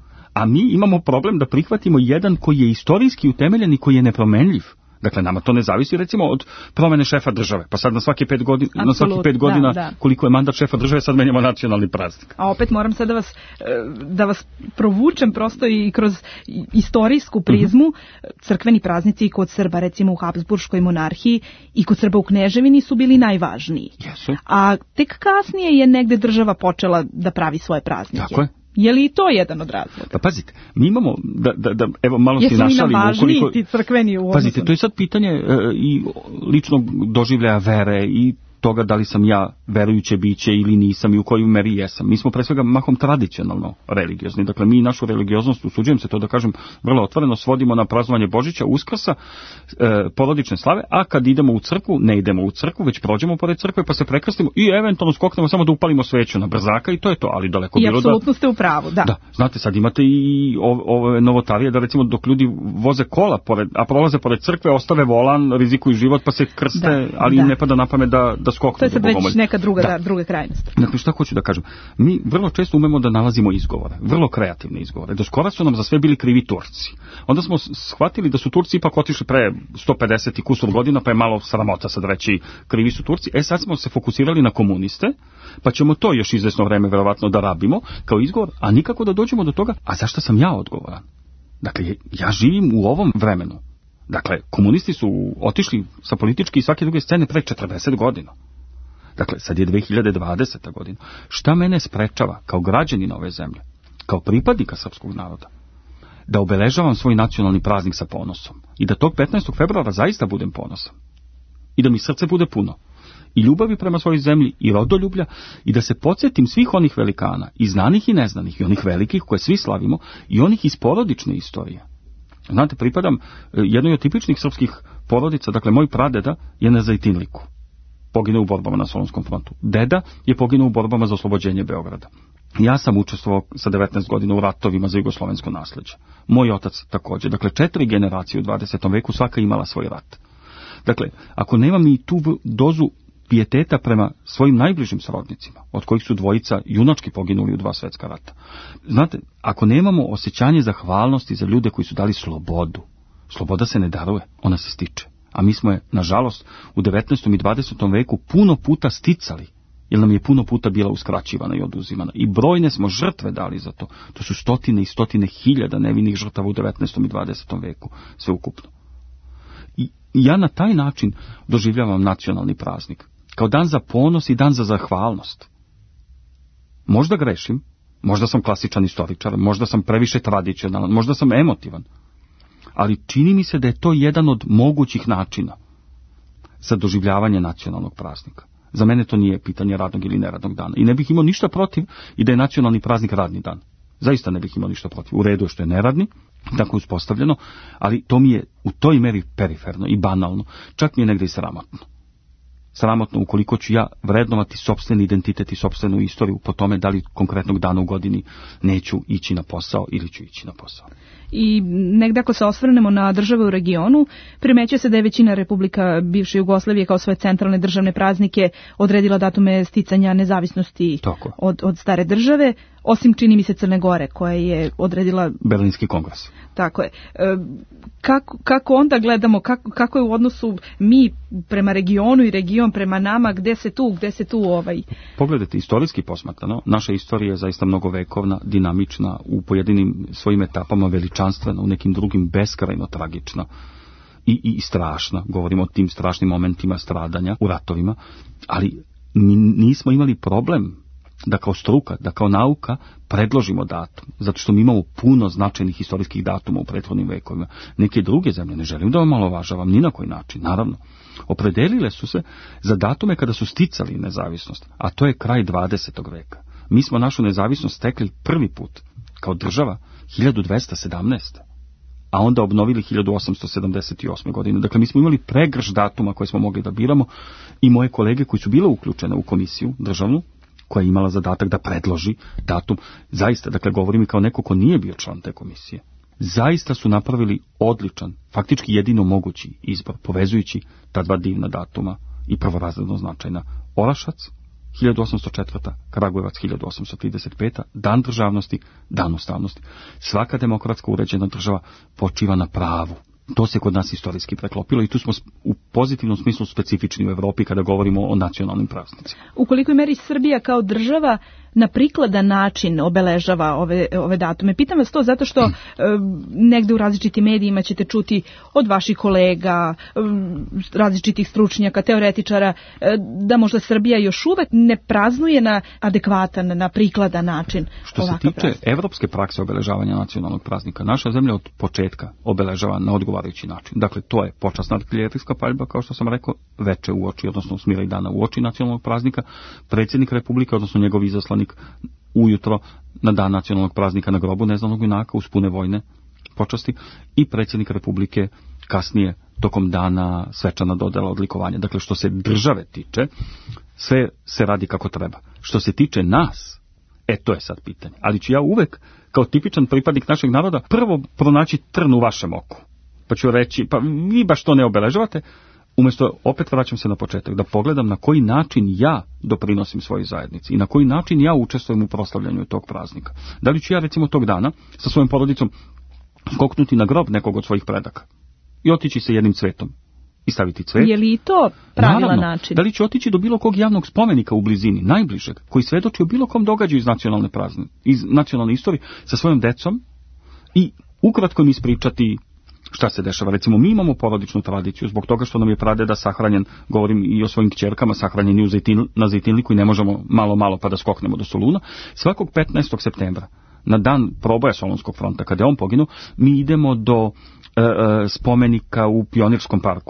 a mi imamo problem da prihvatimo jedan koji je istorijski utemeljen i koji je nepromenljiv. Dakle, nama to ne zavisi, recimo, od promene šefa države. Pa sad na svaki pet godina, na svaki pet godina da, da. koliko je mandat šefa države, sad menjamo nacionalni praznik. A opet moram sad da vas, da vas provučem prosto i kroz istorijsku prizmu. Uh-huh. Crkveni praznici kod Srba, recimo u Habsburškoj monarhiji, i kod Srba u Kneževini su bili najvažniji. Jesu. A tek kasnije je negde država počela da pravi svoje praznike. Tako je. Je li i to jedan od razloga? Pa pazite, mi imamo, da, da, da evo malo si našalimo. Jesu li nam važniji ukoliko, ti crkveni u odnosu? Pazite, to je sad pitanje e, i ličnog doživljaja vere i toga da li sam ja verujuće biće ili nisam i u kojoj meri jesam. Mi smo pre svega mahom tradicionalno religiozni. Dakle, mi našu religioznost, usuđujem se to da kažem vrlo otvoreno, svodimo na praznovanje Božića, Uskrsa, e, porodične slave, a kad idemo u crkvu, ne idemo u crkvu, već prođemo pored crkve pa se prekrstimo i eventualno skoknemo samo da upalimo sveću na brzaka i to je to, ali daleko I bilo da... I apsolutno ste u pravu, da. Da, znate, sad imate i ove novotarije da recimo dok ljudi voze kola, pored, a prolaze pored crkve, ostave volan, rizikuju život pa se krste, da, ali da. im ne pada na pamet da, da skoknu. To je sad već neka druga, da. druga krajnost. Dakle, šta hoću da kažem? Mi vrlo često umemo da nalazimo izgovore, vrlo kreativne izgovore. Do skora su nam za sve bili krivi Turci. Onda smo shvatili da su Turci ipak otišli pre sto pedeset i kusur godina, pa je malo sramota sad reći krivi su Turci. E sad smo se fokusirali na komuniste, pa ćemo to još izvesno vreme verovatno da rabimo kao izgovor, a nikako da dođemo do toga, a zašto sam ja odgovoran? Dakle, ja živim u ovom vremenu. Dakle, komunisti su otišli sa političke i svake druge scene pre četrdeset godina. Dakle, sad je dve hiljade dvadeseta godina. Šta mene sprečava kao građanin ove zemlje, kao pripadnika srpskog naroda, da obeležavam svoj nacionalni praznik sa ponosom i da tog petnaestog februara zaista budem ponosan i da mi srce bude puno i ljubavi prema svojoj zemlji i rodoljublja i da se podsjetim svih onih velikana, i znanih i neznanih, i onih velikih koje svi slavimo, i onih iz porodične istorije. Znate, pripadam jednoj od tipičnih srpskih porodica, dakle, moj pradeda je na Zajtinliku. Poginuo u borbama na Solunskom frontu. Deda je poginuo u borbama za oslobođenje Beograda. Ja sam učestvovao sa devetnaest godina u ratovima za jugoslovensko nasleđe. Moj otac također. Dakle, četiri generacije u dvadesetom veku svaka imala svoj rat. Dakle, ako nemam ni tu dozu pijeteta prema svojim najbližim srodnicima, od kojih su dvojica junački poginuli u dva svetska rata. Znate, ako nemamo osjećanje zahvalnosti za ljude koji su dali slobodu, sloboda se ne daruje, ona se stiče. A mi smo je, nažalost, u devetnaestom i dvadesetom veku puno puta sticali, jer nam je puno puta bila uskraćivana i oduzimana. I brojne smo žrtve dali za to. To su stotine i stotine hiljada nevinih žrtava u devetnaestom i dvadesetom veku, sve ukupno. I ja na taj način doživljavam nacionalni praznik, kao dan za ponos i dan za zahvalnost. Možda grešim, možda sam klasičan istoričar, možda sam previše tradicionalan, možda sam emotivan, ali čini mi se da je to jedan od mogućih načina za doživljavanje nacionalnog praznika. Za mene to nije pitanje radnog ili neradnog dana. I ne bih imao ništa protiv i da je nacionalni praznik radni dan. Zaista ne bih imao ništa protiv. U redu je što je neradni, tako uspostavljeno, ali to mi je u toj meri periferno i banalno. Čak mi je negdje i sramotno. Sramotno ukoliko ću ja vrednovati sopstveni identitet i sopstvenu istoriju po tome da li konkretnog dana u godini neću ići na posao ili ću ići na posao. I negdje ako se osvrnemo na države u regionu, primećuje se da je većina republika bivše Jugoslavije kao svoje centralne državne praznike odredila datume sticanja nezavisnosti od, od stare države, osim čini mi se Crne Gore koja je odredila Berlinski kongres. Tako je. E, kako, kako onda gledamo, kako, kako je u odnosu mi prema regionu i region prema nama, gde se tu, gde se tu ovaj... Pogledajte, istorijski posmatrano, naša istorija je zaista mnogovekovna, dinamična, u pojedinim svojim etapama veličanstvena, u nekim drugim beskrajno tragična i, i strašna. Govorimo o tim strašnim momentima stradanja u ratovima, ali mi nismo imali problem da kao struka, da kao nauka predložimo datum, zato što mi imamo puno značajnih historijskih datuma u prethodnim vekovima. Neke druge zemlje, ne želim da vam omalovažavam ni na koji način, naravno, opredelile su se za datume kada su sticali nezavisnost, a to je kraj dvadesetog veka. Mi smo našu nezavisnost stekli prvi put, kao država, hiljadu dvesta sedamnaeste. a onda obnovili hiljadu osamsto sedamdeset osme. godine. Dakle, mi smo imali pregrš datuma koje smo mogli da biramo i moje kolege koji su bile uključene u komisiju državnu, koja je imala zadatak da predloži datum, zaista, dakle, govorim i kao neko ko nije bio član te komisije, zaista su napravili odličan, faktički jedino mogući izbor, povezujući ta dva divna datuma i prvorazredno značajna. Orašac, hiljadu osamsto četvrta. Kragujevac, hiljadu osamsto trideset peta. Dan državnosti, dan ustavnosti. Svaka demokratska uređena država počiva na pravu. To se kod nas istorijski preklopilo i tu smo u pozitivnom smislu specifični u Evropi kada govorimo o nacionalnim praznicima. U kolikoj meri Srbija kao država na prikladan način obeležava ove, ove datume? Pitam vas to zato što hmm. e, negde u različitim medijima ćete čuti od vaših kolega, e, različitih stručnjaka, teoretičara, e, da možda Srbija još uvek ne praznuje na adekvatan, na prikladan način. Što se tiče praznik. Evropske prakse obeležavanja nacionalnog praznika, naša zemlja od početka obeležava na odgovarajući način. Dakle, to je počasna artiljerijska paljba, kao što sam rekao, veče u oči, odnosno smira i dana u oči nacionalnog praznika, predsjednik Republike, odnosno njegov izaslanik ujutro na dan nacionalnog praznika na grobu neznanog junaka uz pune vojne počasti i predsjednik Republike kasnije tokom dana svečana dodela odlikovanja. Dakle, što se države tiče, sve se radi kako treba. Što se tiče nas, e, to je sad pitanje. Ali ću ja uvek, kao tipičan pripadnik našeg naroda, prvo pronaći trn u vašem oku. Pa ću reći, pa vi baš to ne obeležavate, umjesto, opet vraćam se na početak, da pogledam na koji način ja doprinosim svojoj zajednici i na koji način ja učestvujem u proslavljanju tog praznika. Da li ću ja, recimo, tog dana sa svojom porodicom skoknuti na grob nekog od svojih predaka i otići sa jednim cvetom i staviti cvet? Je li to pravilan Naravno, način? Da li ću otići do bilo kog javnog spomenika u blizini, najbližeg, koji svedoči o bilo kom događaju iz nacionalne prazne, iz nacionalne istorije, sa svojom decom i ukratko mi ispričati šta se dešava. Recimo, mi imamo porodičnu tradiciju zbog toga što nam je pradeda sahranjen, govorim i o svojim kćerkama, sahranjen je u Zejtin, na Zejtinliku i ne možemo malo malo pa da skoknemo do Soluna. Svakog petnaestog septembra, na dan proboja Solunskog fronta, kada je on poginuo, mi idemo do e, e, spomenika u Pionirskom parku,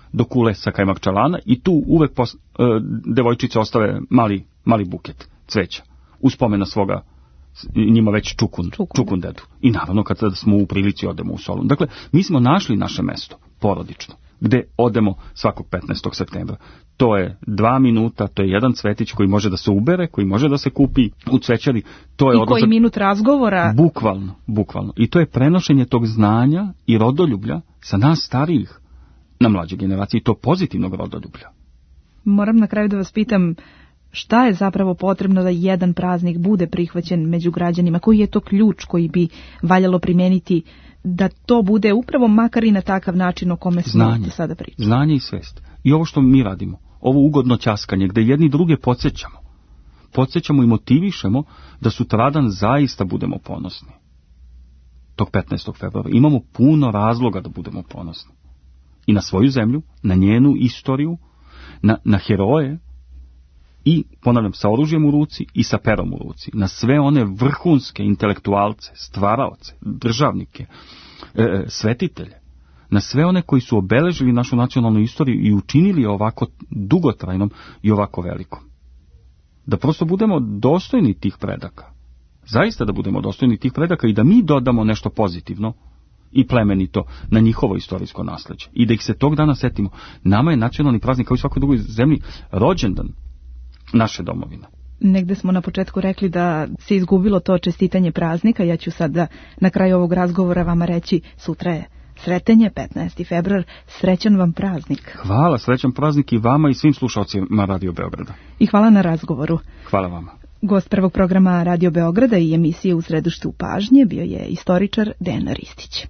do kule sa kajmakčalana i tu uvek pos, e, devojčice ostave mali, mali buket cveća u spomen na svoga njima već čukun, čukun dedu. I naravno kad smo u prilici odemo u Solun. Dakle, mi smo našli naše mesto, porodično, gde odemo svakog petnaestog septembra. To je dva minuta, to je jedan cvetić koji može da se ubere, koji može da se kupi u cvećari. To je I koji minut razgovora. Bukvalno, bukvalno. I to je prenošenje tog znanja i rodoljublja sa nas starijih na mlađe generacije i to pozitivnog rodoljublja. Moram na kraju da vas pitam, šta je zapravo potrebno da jedan praznik bude prihvaćen među građanima? Koji je to ključ koji bi valjalo primeniti da to bude upravo makar i na takav način o kome smo znanje, sada pričali? Znanje i svest. I ovo što mi radimo, ovo ugodno ćaskanje, gde jedni druge podsjećamo, podsjećamo i motivišemo da sutradan zaista budemo ponosni. Tog petnaestog februara imamo puno razloga da budemo ponosni. I na svoju zemlju, na njenu istoriju, na, na heroje, i, ponavljam, sa oružjem u ruci i sa perom u ruci, na sve one vrhunske intelektualce, stvaraoce, državnike, e, svetitelje, na sve one koji su obeležili našu nacionalnu istoriju i učinili ovako dugotrajnom i ovako velikom. Da prosto budemo dostojni tih predaka. Zaista da budemo dostojni tih predaka i da mi dodamo nešto pozitivno i plemenito na njihovo istorijsko nasleđe. I da ih se tog dana setimo. Nama je nacionalni praznik, kao i svakoj drugoj zemlji, rođendan naše domovine. Negde smo na početku rekli da se izgubilo to čestitanje praznika. Ja ću sad da na kraju ovog razgovora vama reći, sutra je Sretenje, petnaesti februar, srećan vam praznik. Hvala, srećan praznik i vama i svim slušalcima Radio Beograda. I hvala na razgovoru. Hvala vama. Gost prvog programa Radio Beograda i emisije U središtu pažnje bio je istoričar Dejan Ristić.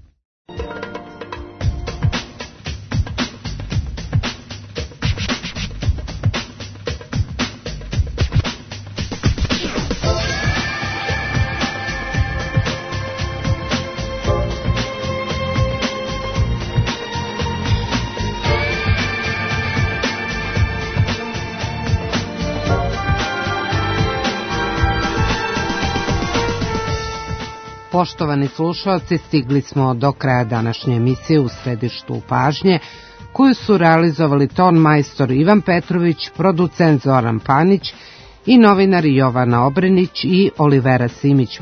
Poštovani slušalci, stigli smo do kraja današnje emisije U središtu pažnje, koju su realizovali ton majstor Ivan Petrović, producent Zoran Panić i novinari Jovana Obrenić i Olivera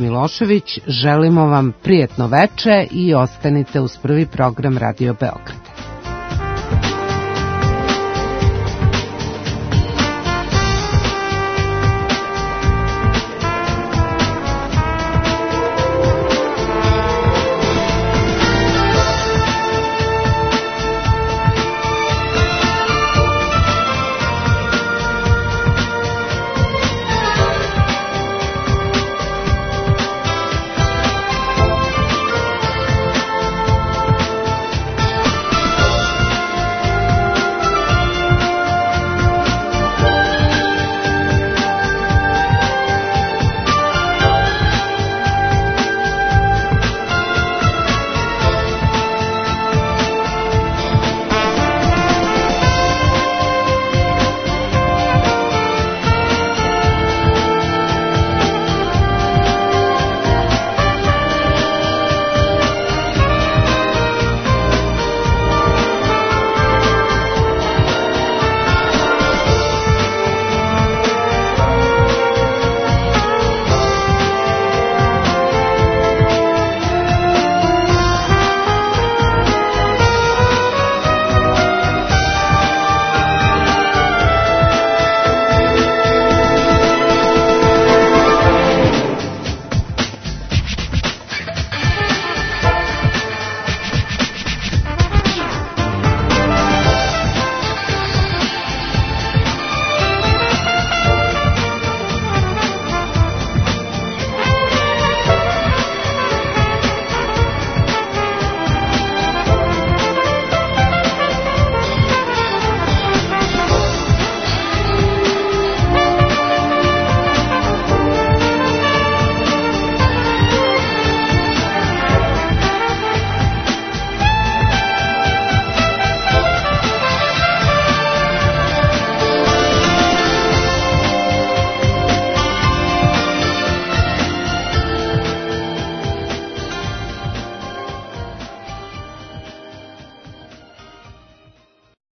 Simić-Milošević. Želimo vam prijetno veče i ostanite uz prvi program Radio Beograda.